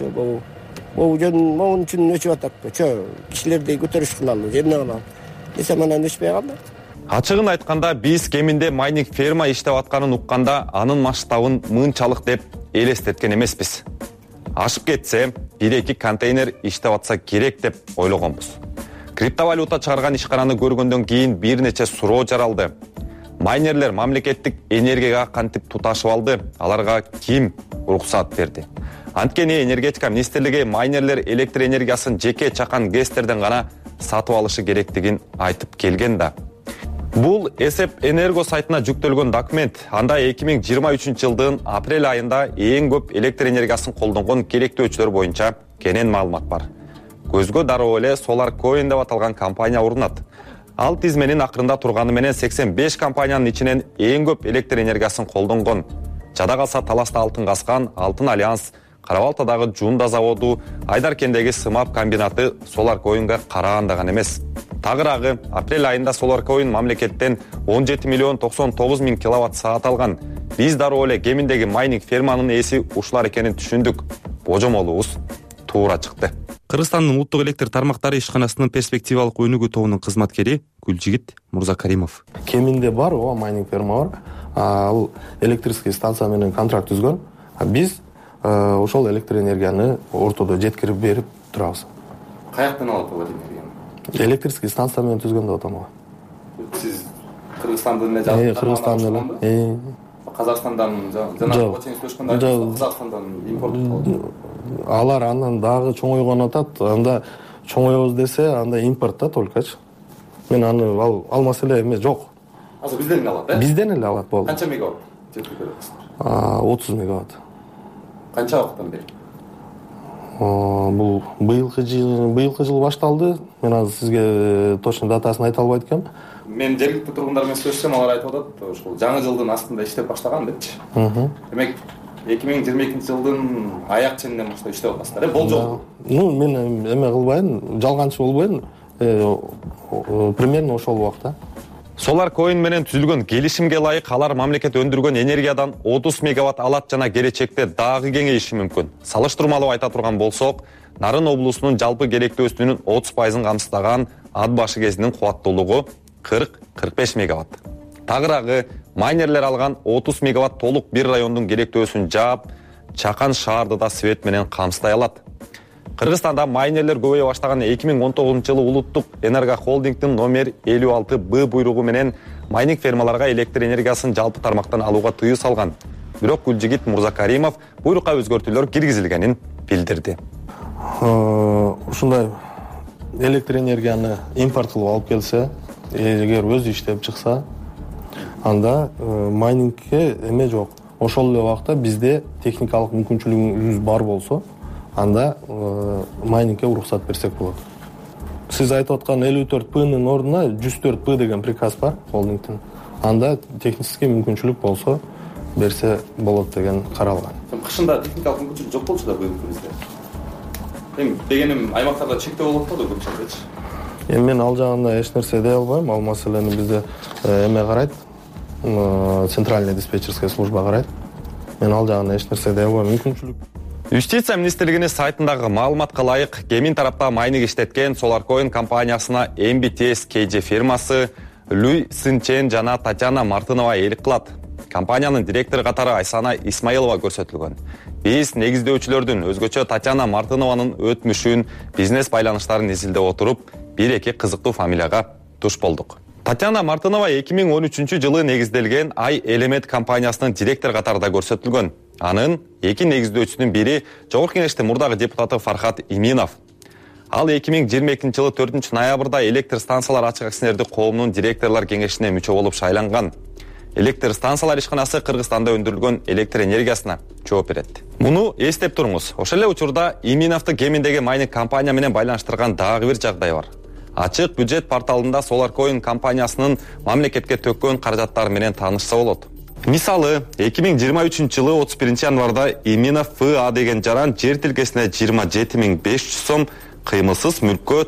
могун үчүн өчүп атат. Кишилерди көтөрүш кылалы, эмне кылалы. Десем анан өчпөй калды. Ачыгын айтканда биз кеминде майнинг ферма иштеп атканын укканда анын масштабын мынчалык деп элестеткен эмеспиз. Ашып кетсе, 1-2 контейнер иштеп атса керек деп ойлогонбуз. Криптовалюта чыгарган ишкананы көргөндөн кийин бир нече суроо жаралды. Майнерлер мамлекеттик энергияга кантип туташып алды? Аларга ким уруксат берди? Анткени энергетика министрлиги майнерлер электр энергиясын жеке чакан ГЭСтерден гана сатып алышы керектигин айтып келген да. Бул эсеп энерго сайтына жүктөлгөн документ. Анда 2023-жылдын апрель айында эң көп электр энергиясын колдонгон керектөөчүлөр боюнча кенен маалымат бар. Көзгө дароо эле SolarCoin деп аталган компания орунат. Ал тизменин акырында турганы менен 85 компаниянын ичинен эң көп электр энергиясын колдонгон. Жада калса Таласта алтын каскан Алтын Альянс, Карабалтадагы Жунда заводу, Айдаркендеги Сымап комбинаты SolarCoin'га карагандаган эмес. Тагыраагы апрель айында SolarCoin мамлекеттен 17 миллион 99 миң киловатт саат алган. Биз дароо эле кеминдеги майнинг ферманын ээси ушулар экенин түшүндүк. Божомолубуз туура чыкты. Кыргызстандын улуттук электр тармактары ишканасынын перспективалык өнүгүү тобунун кызматкери Гүлжигит Мурзакаримов. Кеминде бар, майнинг ферма бар. Ал электрический станция менен контракт түзгөн. Биз ошол электр энергияны ортодо жеткирип берип турабыз. Каяктан алат бул энергияны? Электрический станция менен түзгөн деп атам. Сиз Кыргызстандын эле жалпы Кыргызстандын эле. Казакстандан жана Казакстандан импорт алар андан дагы чоңойгон атат. Анда чоңоебуз десе, анда импорт да толкочу. Мен аны ал маселе эмес жок. Азыр бизден эле алат, да? Бизден эле алат болду. Канча мегаватт жеткирип бересиз? 30 мегаватт. Канча убакыттан бери? Бул быйылкы жыл башталды. Мен азыр сизге точно датасын айта албайт экенмин. Мен жергиликтүү тургундар менен сүйлөшсөм, алар айтып атат, ошол жаңы жылдын астында иштеп баштаган депчи. Демек 2022-жылдын аяк ченинен баштап иштеп атасыздар, болжол. Мен эме кылбайын, жалганчы болбойн. Примерно ошол убакта. SolarCoin менен түзүлгөн келишимге ылайык алар мамлекет өндүргөн энергиядан 30 мегаватт алат жана келечекте дагы кеңейиши мүмкүн. Салыштырмалуу айта турган болсок, Нарын облусунун жалпы керектөөсүнүн 30%-ын камсыздаган ат башы кезинин кубаттуулугу 40-45 мегаватт. Тагыраагы майнерлер алган 30 мегаватт толук бир райондун керектөөсүн жаап, чакан шаарды да свет менен камсыздай алат. Кыргызстанда майнерлер көбөйө баштаган 2019-жылы улуттук энерго холдингдин номер 56Б буйругу менен майнинг фермаларга электр энергиясын жалпы тармактан алууга тыюу салган. бирок Гүлжигит Мурзакаримов буйрукка өзгөртүүлөр киргизилгенин билдирди. Ушундай электр энергияны импорт кылып алып келсе, эгер өзү иштеп чыкса, анда майнингке эме жок. Ошол эле убакта бизде техникалык мүмкүнчүлүгүбүз бар болсо, анда майнингке уруксат берсек болот. Сиз айтып аткан 54П'нын ордуна 104П деген приказ бар холдингдин. Анда технический мүмкүнчүлүк болсо берсе болот деген каралган. Кышында техникалык мүмкүнчүлүк жок болчу да быйыл Эми дегеним аймактарда чектөө болот да көп жагдачы. Мен ал жагында эч нерсе дей албайм. Ал маселени бизде эме карайт. Центральная диспетчерская служба карайт. Мен ал жагына эч нерсе дей албайм. Мүмкүнчүлүк. Юстиция министрлигинин сайтындагы маалыматка ылайык, Кемин тарапта майнинг иштеткен SolarCoin компаниясына MBTS KJ фирмасы Люй Сынчен жана Татьяна Мартынова ээлик кылат. Компаниянын директору катары Айсана Исмаилова көрсөтүлгөн. Биз негиздөөчүлөрдүн өзгөчө Татьяна Мартынованын өтмүшүн, бизнес байланыштарын изилдеп отуруп, бир-эки кызыктуу фамилияга туш болдук. Татьяна Мартынова 2013-жылы негизделген Ай Элемент компаниясынын директору катарында көрсөтүлгөн. Анын эки негиздөөчүсүнүн бири Жогорку Кеңештин мурдагы депутаты Фархат Иминов. Ал 2022-жылы 4-ноябрда электр станциялар ачык акционердик коомунун директорлор кеңешине мүчө болуп шайланган. Электр станциялар ишканасы Кыргызстанда өндүрүлгөн электр энергиясына жооп берет. Муну эстеп туруңуз. Ошол эле учурда Иминовду Кеминдеги майнинг компания менен байланыштырган дагы бир жагдай бар. Ачык бюджет порталында SolarCoin компаниясынын мамлекетке төккөн каражаттары менен таанышса болот. Мисалы, 2023-жылы 31-январда Иминов ФА деген жаран жер тилкесине 27.500 сом, кыймылсыз мүлккө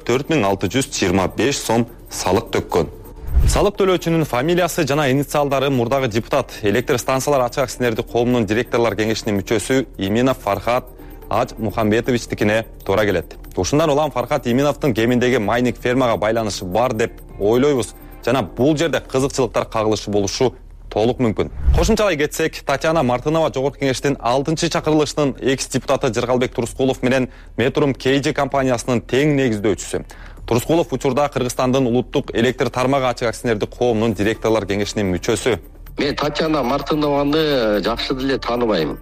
4.625 сом салык төккөн. Салык төлөөчүнүн фамилиясы жана инициалдары мурдагы депутат, электр станциялар ачык акционердик коомунун директорлор кеңешинин мүчөсү Иминов Фархат Аж Мухамбетовичтикине туура келет. Ушундан улам Фархат Иминовдун Кеминдеги майнинг фермага байланышы бар деп ойлойбуз жана бул жерде кызыкчылыктар кагылышы болушу толук мүмкүн. Кошумчалай кетсек, Татьяна Мартынова Жогорку Кеңештин 6-чакырылышынын экс-депутаты Жыргалбек Турскулов менен Metrum KJ компаниясынын тең негиздөөчүсү. Турскулов учурда Кыргызстандын улуттук электр тармагы ачык акционердик коомунун директорлор кеңешинин мүчөсү. Мен Татьяна Мартынованы жакшы деле тааныбайм.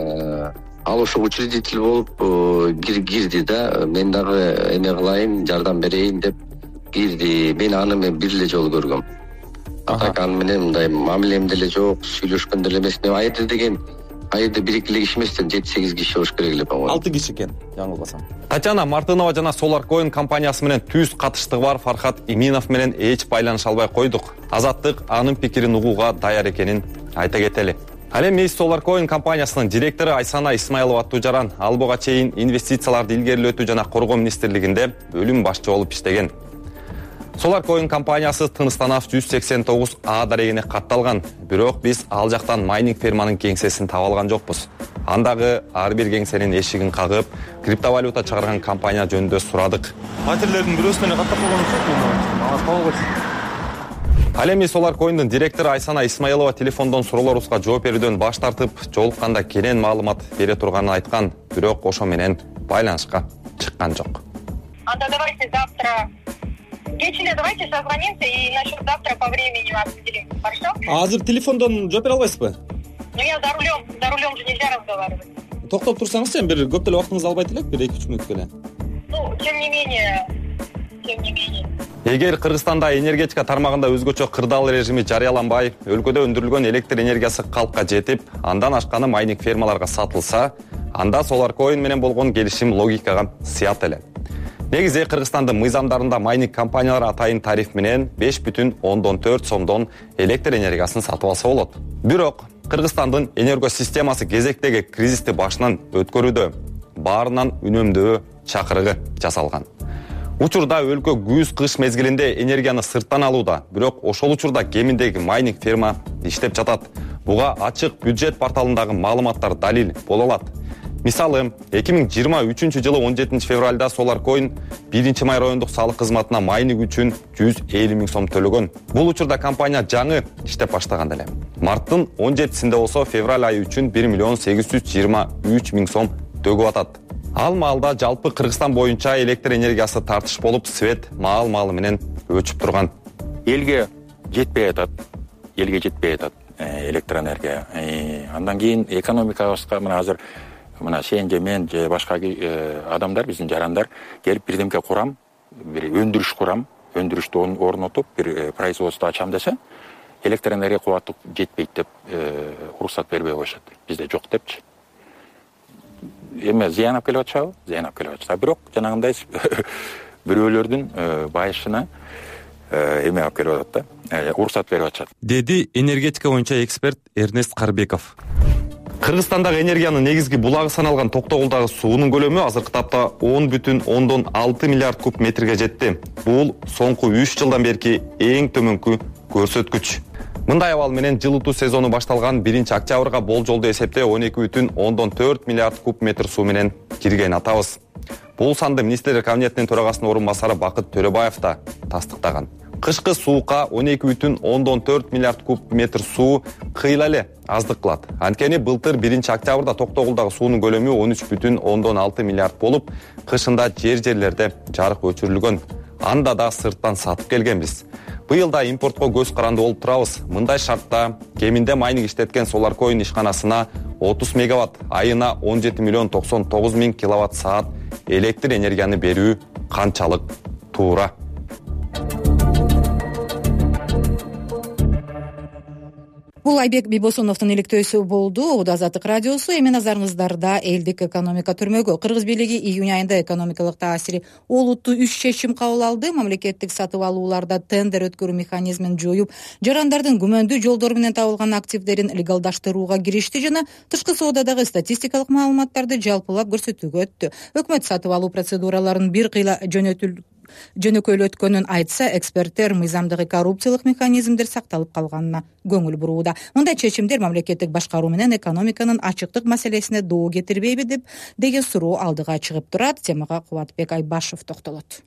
Ал ошо учредитель болуп кирди да, мен дагы эме кылайын, жардам берейин деп кирди. Мен аны бир эле жолу көргөм. Аны менен мындай мамилем деле жок, сүйлөшкөн деле эмес. Айдыр деген айырда 1-2 киши эмес, 7-8 киши болуш керек эле по-моему. 6 киши экен, жаңылбасам. Татьяна Мартынова жана SolarCoin компаниясы менен түз катыштыгы бар Фархат Иминов менен эч байланыша албай койдук. Азаттык анын пикирин угууга даяр экенин айта кетели. Ал эми SolarCoin компаниясынын директору Айсана Исмаилова аттуу жаран ал буга чейин инвестицияларды илгерилетүү жана коргоо министрлигинде бөлүм башчы болуп иштеген. SolarCoin компаниясы Тыныстанав 189А дарегине катталган, бирок биз ал жактан майнинг ферманын кеңсесин таба алган жокпуз. Андагы ар бир кеңсенин эшигин кагып, криптовалюта чыгарган компания жөнүндө сурадык. Матерлердин бирөөсүнө каттап койгон. Ал эми SolarCoin'дун директору Айсана Исмаилова телефондон суроолорубузга жооп берүүдөн баш тартып, жолукканда кенен маалымат бере турганын айткан, бирок ошо менен байланышка чыккан жок. Анда давайте завтра вечером давайте созвонимся и насчет завтра по времени определим. Хорошо? Азыр телефондон жооп бере албайсызбы? Ну я за рулем же нельзя разговаривать. Токтоп турсаңыз, бир көп деле убактыңызды албайт элек, бир 2-3 мүнөткө эле. Ну, тем не менее. Эгер Кыргызстанда энергетика тармагында өзгөчө кырдаал режими жарыяланбай, өлкөдө өндүрүлгөн электр энергиясы калкка жетип, андан ашканы майнинг фермаларга сатылса, анда SolarCoin менен болгон келишим логикага сыят эле. Негизи Кыргызстандын мыйзамдарында майнинг компаниялар атайын тариф менен 5,4 сомдон электр энергиясын сатып алса болот. Бирок Кыргызстандын энергосистемасы кезектеги кризисти башынан өткөрүүдө, баарынан үнөмдөө чакырыгы жасалган. Учурда өлкө күз-кыш мезгилинде энергияны сырттан алууда, бирок ошол учурда Кеминдеги майнинг ферма иштеп жатат. Буга ачык бюджет порталындагы маалыматтар далил боло алат. Мисалы, 2023-жылы 17 февралда SolarCoin 1-май райондук салык кызматына майнинг үчүн 150 000 сом төлөгөн. Бул учурда компания жаңы иштеп баштаган деле. Марттын 17-синде болсо февраль айы үчүн 1 823 000 сом төгүп атат. Ал маалда жалпы Кыргызстан боюнча электр энергиясы тартыш болуп, свет маал-маалы менен өчүп турган. Элге жетпей атат электр энергия. Андан кийин экономикабызга мына азыр мына сен же мен же башка адамдар, биздин жарандар келип бирдемке курам, бир өндүрүш курам, өндүрүштү орнотуп, бир производство ачам десе, электр энергия кубаты жетпейт деп уруксат бербей коюшат. Бизде жок депчи. Эме зыян алып келип атышабы? Зыян алып келип атышат. Бирок жанагындай бирөөлөрдүн байышына эме алып келип атат да, уруксат берип атышат. Деди энергетика боюнча эксперт Эрнест Карбеков. Кыргызстандагы энергиянын негизги булагы саналган Токтогулдагы суунун көлөмү азыркы тапта 10,6 миллиард куб метрге жетти. Бул соңку 3 жылдан берки эң төмөнкү көрсөткүч. Мындай абал менен жылытуу сезону башталган 1-октябрга болжолдуу эсепте 12,4 миллиард куб метр суу менен кирген атабыз. Бул санды министрлер кабинетинин төрагасынын орун басары Бакыт Төрөбаев да тастыктаган. Кышкы суукка 12,4 миллиард куб метр суу кыйла эле аздык кылат. Анткени былтыр 1-октябрда Токтогулдагы суунун көлөмү 13,6 миллиард болуп, кышында жерлерде жарык өчүрүлгөн. Анда да сырттан сатып келгенбиз. Быйыл да импортко көз каранды болуп турабыз. Мындай шартта кеминде майнинг иштеткен Solarcoin ишканасына 30 мегаватт, айына 17 миллион 99 миң киловатт саат электр энергияны берүү канчалык туура? Бул Айбек Бибосуновдун иликтөөсү болду. Убада Азаттык радиосу. Эми назарыңыздарда элдик экономика түрмөгү. Кыргыз бийлиги июнь айында экономикалык таасири олуттуу 3 чечим кабыл алды. Мамлекеттик сатып алууларда тендер өткөрүү механизмин жоюп, жарандардын күмөндүү жолдору менен табылган активдерин легалдаштырууга киришти жана тышкы соодадагы статистикалык маалыматтарды жалпылап көрсөтүүгө өттү. Өкмөт сатып алуу процедураларын бир кыйла жөнөкөйлөткөнүн айтса, эксперттер мыйзамдагы коррупциялык механизмдер сакталып калганына көңүл бурууда. Мындай чечимдер мамлекеттик башкаруу менен экономиканын ачыктык маселесине доо кетирбейби деген суроо алдыга чыгып турат. Темага Кубатбек Айбашев токтолот.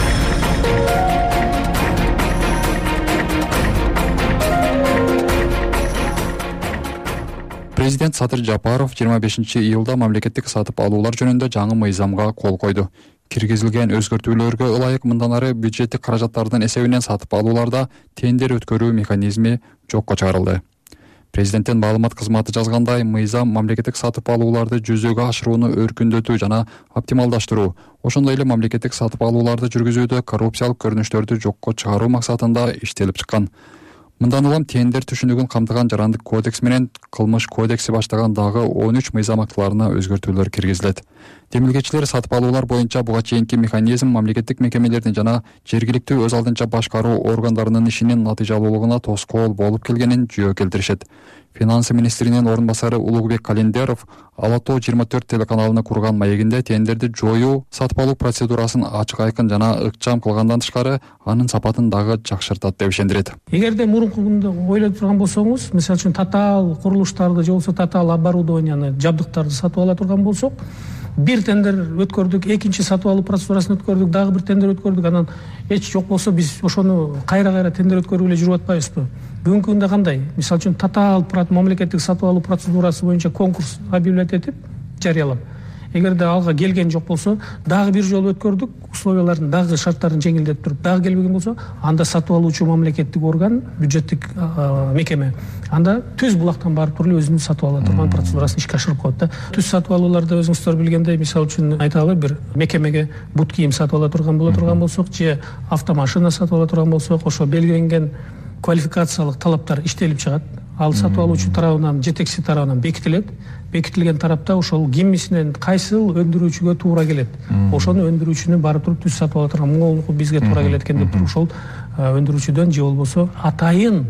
Президент Садыр Жапаров 25-июлда мамлекеттик сатып алуулар жөнүндө жаңы мыйзамга кол койду. Киргизилген өзгөртүүлөргө ылайык мындан ары бюджеттик каражаттардын эсебинен сатып алууларда тендер өткөрүү механизми жокко чыгарылды. Президенттин маалымат кызматы жазгандай, мыйзам мамлекеттик сатып алууларды жүзөгө ашырууну өркүндөтүү жана оптималдаштыруу, ошондой эле мамлекеттик сатып алууларды жүргүзүүдө коррупциялык көрүнүштөрдү жокко чыгаруу максатында иштелип чыккан. Мындан улам тендер түшүнүгүн камтыган жарандык кодекс менен кылмыш кодекси баштаган дагы 13 мыйзам актыларына өзгөртүүлөр киргизилет. Демилгечилер сатып алуулар боюнча буга чейинки механизм мамлекеттик мекемелердин жана жергиликтүү өз алдынча башкаруу органдарынын ишинин натыйжалуулугуна тоскоол болуп келгенин жүйө келтиришет. Финансы министринин орун басары Улугбек Календеров Ала Тоо 24 телеканалына курган маегинде тендерди жоюу сатып алуу процедурасын ачык айкын жана ыкчам кылгандан тышкары анын сапатын дагы жакшыртат деп ишендирет. Эгерде мурункугунда ойлоп турган болсоңуз, мисалы үчүн татаал курулуштарды же болбосо татаал оборудованияны, жабдыктарды сатып ала турган болсок, бир тендер өткөрдүк, экинчи сатып алуу процедурасын өткөрдүк, дагы бир тендер өткөрдүк, анан эч жок болсо биз ошону кайра тендер өткөрүп эле жүрүп атпайбызбы? Бүгүнкү күндө кандай? Мисалы үчүн татаал мамлекеттик сатып алуу процедурасы боюнча конкурс объявлять этип жарыялап, эгерде алга келген жок болсо, дагы бир жолу өткөрдүк, условияларын дагы шарттарын жеңилдетип туруп, дагы келбеген болсо, анда сатып алуучу мамлекеттик орган, бюджеттик мекеме, анда түз булактан барып туруп өзүнүн сатып ала турган процедурасын ишке ашырып коет да. Түз сатып алууларда өзүңүздөр билгендей, мисалы үчүн айталы бир мекемеге бут кийим сатып ала турган болсок, же автомашина сатып ала турган болсок, ошо белгиленген квалификациялык талаптар иштелип чыгат. Ал сатып алуучу тарабынан, жетекчи тарабынан бекитилет. Бекитилген тарапта ошол кимисинен кайсыл өндүрүүчүгө туура келет. Ошону өндүрүүчүнү барып туруп түз сатып ала турган моңолдуку бизге туура келет экен деп туруп ошол өндүрүүчүдөн же болбосо атайын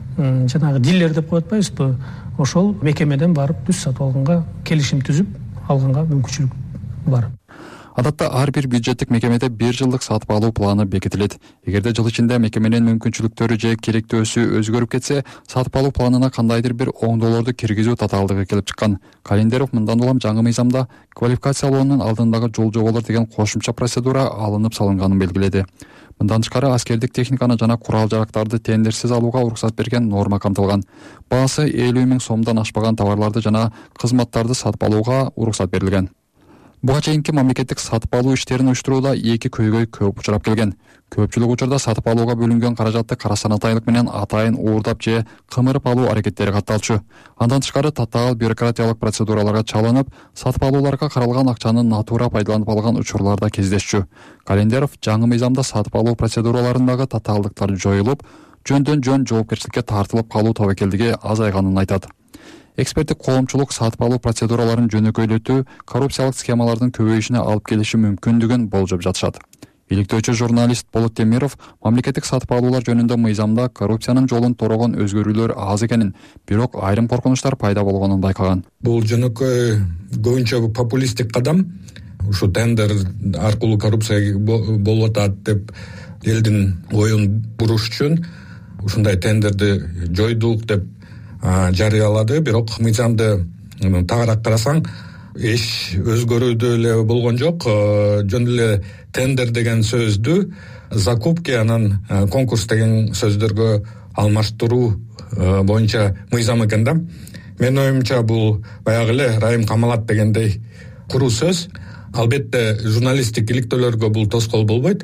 жанагы дилер деп коет атпайбызбы? Ошол мекемеден барып түз сатып алганга келишим түзүп алганга мүмкүнчүлүк бар. Адатта ар бир бюджеттик мекемеде 1 жылдык сатып алуу планы бекитилет. Эгерде жыл ичинде мекеменин мүмкүнчүлүктөрү же керектөөсү өзгөрүп кетсе, сатып алуу планына кандайдыр бир оңдоолорду киргизүү татаалдыгы келип чыккан. Календеров мындан улам жаңы мыйзамда квалификациялоонун алдындагы жол жоболор деген кошумча процедура алынып салынганын белгиледи. Мындан тышкары аскердик техниканы жана курал-жарактарды тендерсиз алууга уруксат берген норма камтылган. Баасы 50 000 сомдон ашпаган товарларды жана кызматтарды сатып алууга уруксат берилген. Буга чейинки мамлекеттик сатып алуу иштерин уюштурууда эки көйгөй көп учурап келген. Көпчүлүк учурда сатып алууга бөлүнгөн каражатты карасан атайлык менен атайын уурдап же кымырып алуу аракеттери катталчу. Андан тышкары татаал бюрократиялык процедураларга чалынып, сатып алууларга каралган акчаны натура пайдаланып алган учурлар да кездешчү. Календеров жаңы мыйзамда сатып алуу процедураларындагы татаалдыктар жоюлуп, жөндөн жөн жоопкерчиликке тартылып калуу тобокелдиги азайганын айтат. Эксперттик коомчулук сатып алуу процедураларын жөнөкөйлөтүү коррупциялык схемалардын көбөйүшүнө алып келиши мүмкүндүгүн болжоп жатышат. Иликтөөчү журналист Болот Темиров мамлекеттик сатып алуулар жөнүндө мыйзамда коррупциянын жолун торогон өзгөрүүлөр аз экенин, бирок айрым коркунучтар пайда болгонун байкаган. Бул жөнөкөй көбүнчө популисттик кадам. Ушу тендер аркылуу коррупция болуп атат деп элдин оюн буруш үчүн ушундай тендерди жойдук деп жарыялады. Бирок мыйзамды тагыраак карасаң, эч өзгөрүү деле болгон жок. Жөн эле тендер деген сөздү закупки анан конкурс деген сөздөргө алмаштыруу боюнча мыйзам экен да. Менин оюмча бул баягы эле Райым Камалат дегендей куру сөз. Албетте журналисттик иликтөөлөргө бул тоскоол болбойт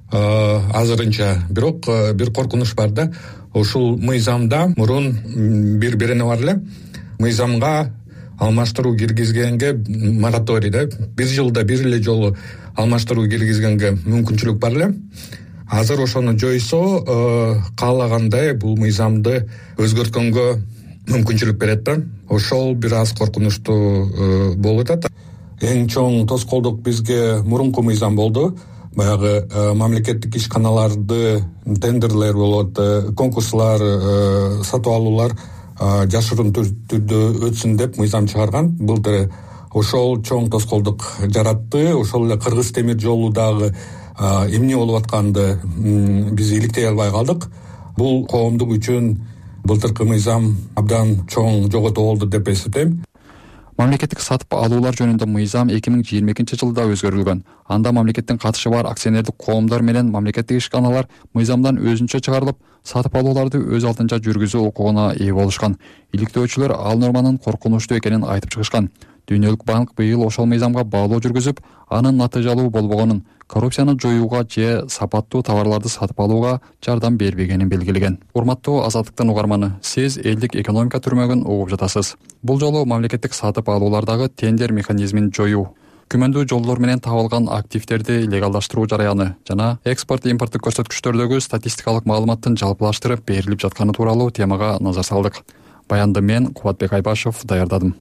азырынча. Бирок бир коркунуч бар да. Ушул мыйзамда мурун бир берене бар эле. Мыйзамга алмаштыруу киргизгенге мораторий да. Бир жылда бир эле жолу алмаштыруу киргизгенге мүмкүнчүлүк бар эле. Азыр ошону жойсо, каалагандай бул мыйзамды өзгөрткөнгө мүмкүнчүлүк берет да. Ошол бир аз коркунучтуу болуп атат. Эң чоң тоскоолдук бизге мурунку мыйзам болду. Баягы мамлекеттик ишканаларды тендерлер болот, конкурслар, сатып алуулар жашыруун түрдө өтсүн деп мыйзам чыгарган. Былтыр ошол чоң тоскоолдук жаратты. Ошол эле Кыргыз темир жолу дагы эмне болуп атканды биз иликтей албай калдык. Бул коомдук үчүн былтыркы мыйзам абдан чоң жоготуу болду деп эсептейм. Мамлекеттик сатып алуулар жөнүндө мыйзам 2022-жылда өзгөрүлгөн. Анда мамлекеттин катышы бар акционердик коомдор менен мамлекеттик ишканалар мыйзамдан өзүнчө чыгарылып, сатып алууларды өз алдынча жүргүзүү укугуна ээ болушкан. Иликтөөчүлөр ал норманын коркунучтуу экенин айтып чыгышкан. Дүйнөлүк банк быйыл ошол мыйзамга баалоо жүргүзүп, анын натыйжалуу болбогонун, коррупцияны жоюуга же сапаттуу товарларды сатып алууга жардам бербегенин белгилеген. Урматтуу Азаттыктын угарманы, сиз элдик экономика түрмөгүн угуп жатасыз. Бул жолу мамлекеттик сатып алуулардагы тендер механизмин жоюу, күмөндүү жолдор менен табылган активдерди легалдаштыруу жараяны жана экспорт-импорттук көрсөткүчтөрдөгү статистикалык маалыматтын жалпылаштырып берилип жатканы тууралуу темага назар салдык. Баянды мен Кубатбек Айбашев даярдадым.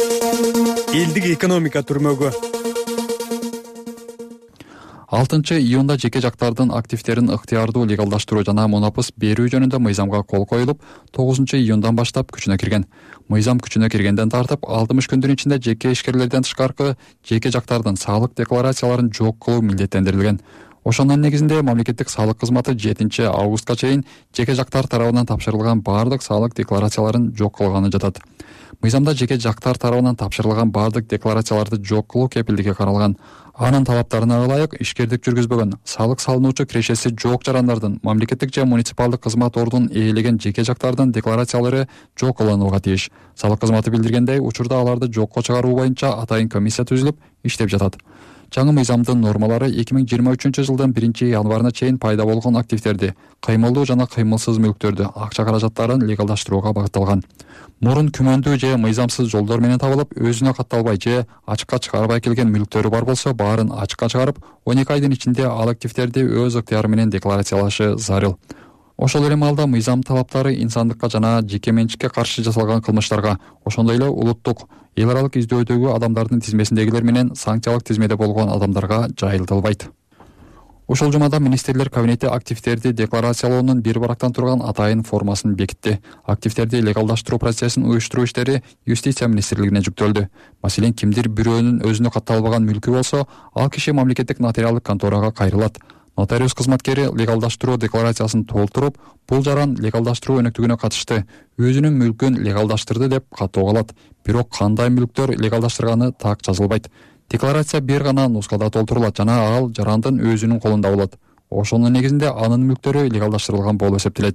Элдик экономика түрмөгү. 6-июнда жеке жактардын активдерин ыктыярдуу легалдаштыруу жана мунапыс берүү жөнүндө мыйзамга кол коюлуп, 9-июндан баштап күчүнө кирген. Мыйзам күчүнө киргенден тартып 60 күндүн ичинде жеке ишкерлерден тышкаркы жеке жактардын салык декларацияларын жок кылуу милдеттендирилген. Ошонун негизинде мамлекеттик салык кызматы 7-августка чейин жеке жактар тарабынан тапшырылган бардык салык декларацияларын жок кылганы жатат. Мыйзамда жеке жактар тарабынан тапшырылган бардык декларацияларды жок кылуу кепилдиги каралган. Анын талаптарына ылайык ишкердик жүргүзбөгөн, салык салынуучу кирешеси жок жарандардын, мамлекеттик же муниципалдык кызмат ордун ээлеген жеке жактардын декларациялары жок кылынууга тийиш. Салык кызматы билдиргендей, учурда аларды жокко чыгаруу боюнча атайын комиссия түзүлүп, иштеп жатат. Жаңы мыйзамдын нормалары 2023-жылдын 1-январына чейин пайда болгон активдерди, кыймылдуу жана кыймылсыз мүлктөрдү, акча каражаттарын легалдаштырууга багытталган. Мурун күмөндүү же мыйзамсыз жолдор менен табылып, өзүнө катталбай же ачыкка чыгарбай келген мүлктөрү бар болсо, баарын ачыкка чыгарып, 12 айдын ичинде ал активдерди өз ыктыяры менен декларациялашы зарыл. Ошол эле маалда мыйзам талаптары инсандыкка жана жеке менчикке каршы жасалган кылмыштарга, ошондой эле улуттук, эл аралык издөөдөгү адамдардын тизмесиндегилер менен санкциялык тизмеде болгон адамдарга жайылтылбайт. Ушул жумада министрлер кабинети активдерди декларациялоонун бир барактан турган атайын формасын бекитти. Активдерди легалдаштыруу процессин уюштуруу иштери Юстиция министрлигине жүктөлдү. Маселен, кимдир бирөөнүн өзүнө катталбаган мүлкү болсо, ал киши мамлекеттик нотариалдык конторага кайрылат. Нотариус кызматкери легалдаштыруу декларациясын толтуруп, бул жаран легалдаштыруу өнөктүгүнө катышты, өзүнүн мүлкүн легалдаштырды деп каттоо алат. Бирок кандай мүлктөр легалдаштырганы так жазылбайт. Декларация бир гана нускада толтурулат жана ал жарандын өзүнүн колунда болот. Ошонун негизинде анын мүлктөрү легалдаштырылган болуп эсептелет.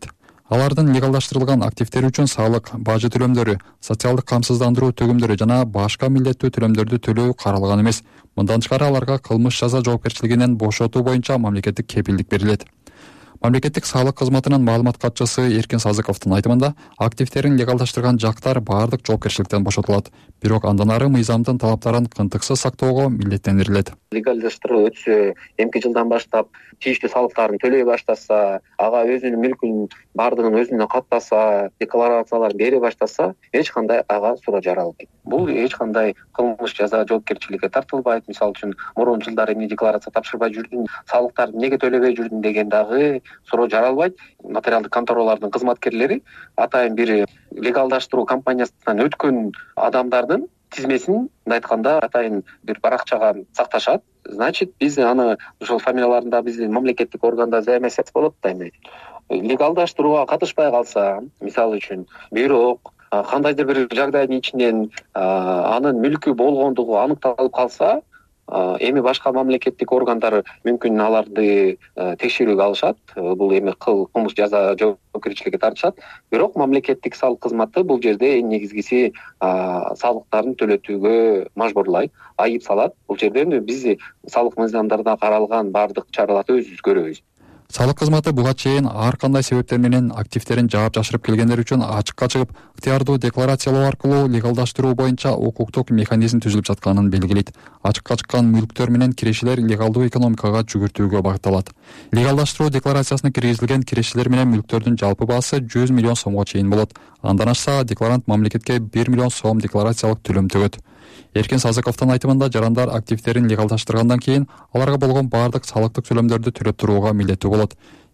Алардын легалдаштырылган активдери үчүн салык, бажы төлөмдөрү, социалдык камсыздандыруу төгүмдөрү жана башка милдеттүү төлөмдөрдү төлөө каралган эмес. Мындан тышкары аларга кылмыш жаза жоопкерчилигинен бошотуу боюнча мамлекеттик кепилдик берилет. Мамлекеттик салык кызматынын маалымат катчысы Эркин Сазыковдун айтымында, активдерин легалдаштырган жактар баардык жоопкерчиликтен бошотулат. Бирок андан ары мыйзамдын талаптарын кынтыксыз сактоого милдеттендирилет. Легалдаштыруу өтсө, эмки жылдан баштап тийиштүү салыктарын төлөй баштаса, ага өзүнүн мүлкүнүн баардыгын өзүнө каттаса, декларациялар бере баштаса, эч кандай ага суроо жаралбайт. Бул эч кандай кылмыш жаза жоопкерчиликке тартылбайт. Мисалы үчүн, мурун жылдары эмне декларация тапшырбай жүрдүң, салыктарды эмнеге төлөбөй жүрдүң деген дагы суроо жаралбайт. Нотариалдык конторалардын кызматкерлери атайын бир легалдаштыруу компаниясынан өткөн адамдардын тизмесин, мындай айтканда, атайын бир баракчага сакташат. Значит, биз аны ошол фамилияларында биздин мамлекеттик органда заемесец болот да эми. Легалдаштырууга катышпай калса, мисалы үчүн, бирок кандайдыр бир жагдайдын ичинен анын мүлкү болгондугу аныкталып калса, эми башка мамлекеттик органдар мүмкүн аларды текшерүүгө алышат. Бул эми кылмыш жаза жоопкерчиликке тартышат. Бирок мамлекеттик салык кызматы бул жерде эң негизгиси салыктарын төлөтүүгө мажбурлайт, айып салат. Бул жерде биз салык мыйзамдарында каралган баардык чараларды өзүбүз көрөбүз. Салык кызматы буга чейин ар кандай себептер менен активдерин жаап жашырып келгендер үчүн ачыкка чыгып, ыктыярдуу декларациялоо аркылуу легалдаштыруу боюнча укуктук механизм түзүлүп жатканын белгилейт. Ачыкка чыккан мүлктөр менен кирешилер легалдуу экономикага жүгүртүүгө багытталат. Легалдаштыруу декларациясына киргизилген кирешилер менен мүлктөрдүн жалпы баасы 100 миллион сомго чейин болот. Андан ашса, декларант мамлекетке 1 миллион сом декларациялык төлөм төгөт. Эркин Сазыковдун айтымында, жарандар активдерин легалдаштыргандан кийин аларга болгон баардык салыктык төлөмдөрдү төлөп турууга милдеттүү болот.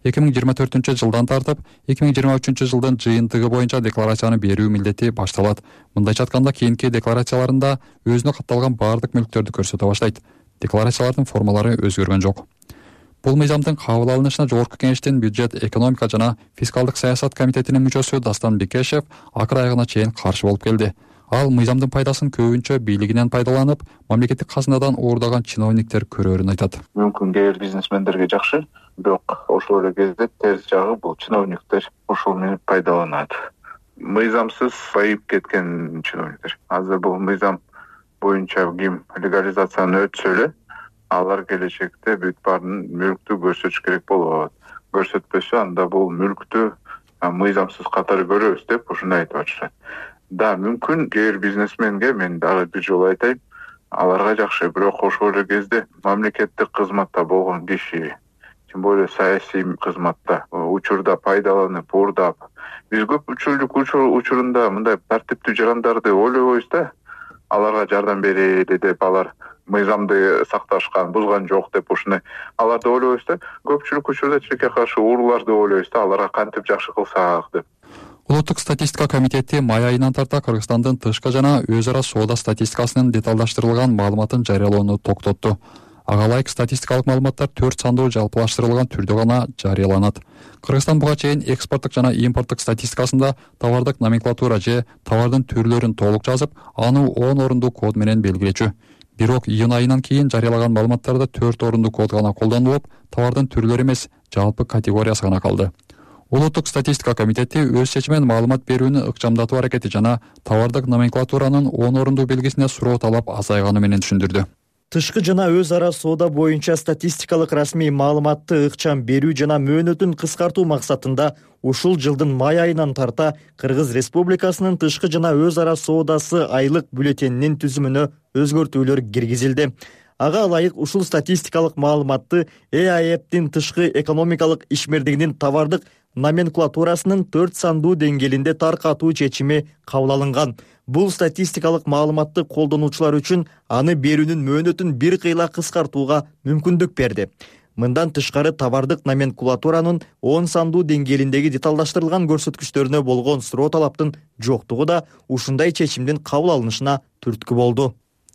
2024-жылдан тартып 2023-жылдын жыйынтыгы боюнча декларацияны берүү милдети башталат. Мындайча айтканда, кийинки декларацияларында өзүнө катталган баардык мүлктөрдү көрсөтө баштайт. Декларациялардын формалары өзгөргөн жок. Бул мыйзамдын кабыл алынышына Жогорку Кеңештин бюджет, экономика жана фискалдык саясат комитетинин мүчөсү Дастан Бекешев акыр аягына чейин каршы болуп келди. Ал мыйзамдын пайдасын көбүнчө бийлигинен пайдаланып, мамлекеттик казынадан оордаган чиновниктер көрөрүн айтат. Мүмкүн кээ бир бизнесмендерге жакшы, бирок ошол эле кезде терс жагы бул чиновниктер ошол менен пайдаланат. Мыйзамсыз байып кеткен чиновниктер. Азыр бул мыйзам боюнча ким легализацияны өтсө эле, алар келечекте бүт баарын мүлктү көрсөтүш керек болот. Көрсөтпөсө, анда бул мүлктү мыйзамсыз катары көрөбүз деп ушундай айтып атышат. Да, мүмкүн кээ бир бизнесменге мен дагы бир жолу айтайын, аларга жакшы, бирок ошол эле кезде мамлекеттик кызматта болгон киши, тем более саясий кызматта учурда пайдаланып, уурдап, биз көпчүлүк учурунда мындай тартиптүү жарандарды ойлойбуз да, аларга жардам берели деп, алар мыйзамды сакташкан, бузган жок деп ушундай аларды ойлойбуз да, көпчүлүк учурда тилекке каршы урууларды ойлойбуз да, аларга кантип жакшы кылсак деп. Улуттук статистика комитети май айынан тарта Кыргызстандын тышкы жана өз ара соода статистикасынын деталдаштырылган маалыматын жарыялоону токтотту. Ага ылайык статистикалык маалыматтар 4 сандуу жалпылаштырылган түрдө гана жарыяланат. Кыргызстан буга чейин экспорттук жана импорттук статистикасында товардык номенклатура же товардын түрлөрүн толук жазып, аны 10 орундуу код менен белгилечү. Бирок июнь айынан кийин жарыялаган маалыматтарда 4 орундуу код гана колдонулуп, товардын түрлөрү эмес, жалпы категориясы гана калды. Улуттук статистика комитети өз чечимен маалымат берүүнү ыкчамдатуу аракети жана товардык номенклатуранын 10 орундуу белгисине суроо талап азайганы менен түшүндүрдү. Тышкы жана өз ара соода боюнча статистикалык расмий маалыматты ыкчам берүү жана мөөнөтүн кыскартуу максатында ушул жылдын май айынан тарта Кыргыз Республикасынын тышкы жана өз ара соодасы айлык бюллетенинин түзүмүнө өзгөртүүлөр киргизилди. Ага ылайык ушул статистикалык маалыматты ЭАЭПтин тышкы экономикалык ишмердигинин товардык номенклатурасынын 4 сандуу деңгээлинде таркатуу чечими кабыл алынган. Бул статистикалык маалыматты колдонуучулар үчүн аны берүүнүн мөөнөтүн бир кыйла кыскартууга мүмкүндүк берди. Мындан тышкары товардык номенклатуранын 10 сандуу деңгээлиндеги деталдаштырылган көрсөткүчтөрүнө болгон суроо талаптын жоктугу да ушундай чечимдин кабыл алынышына түрткү болду.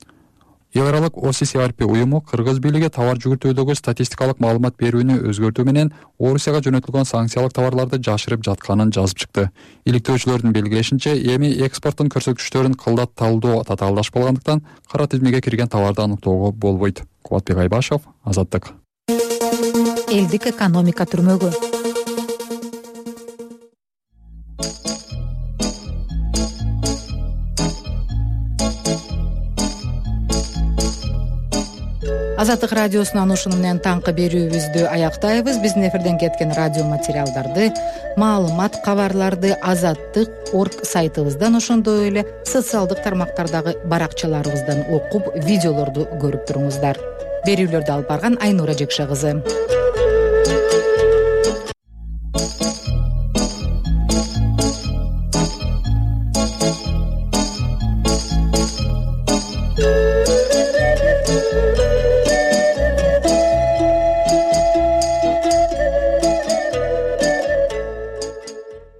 Эл аралык ОССЕ уюму Кыргыз бийлиги товар жүгүртүүдөгү статистикалык маалымат берүүнү өзгөртүү менен Орусияга жөнөтүлгөн санкциялык товарларды жашырып жатканын жазып чыкты. Иликтөөчүлөрдүн белгилешинче, эми экспорттун көрсөткүчтөрүн кылдатталдоо татаалдаш болгондуктан кара тизмеге кирген товарды аныктоого болбойт. Кубатбек Айбашев, Азаттык. Элдик экономика түрмөгү. Азаттык радиосунан ушуну менен таңкы берүүбүздү аяктайбыз. Биздин эфирден кеткен радио материалдарды, маалымат, кабарларды азаттык.орг сайтыбыздан, ошондой эле социалдык тармактардагы баракчаларыбыздан окуп, видеолорду көрүп туруңуздар. Берүүлөрдү алып барган Айнура Жекше кызы.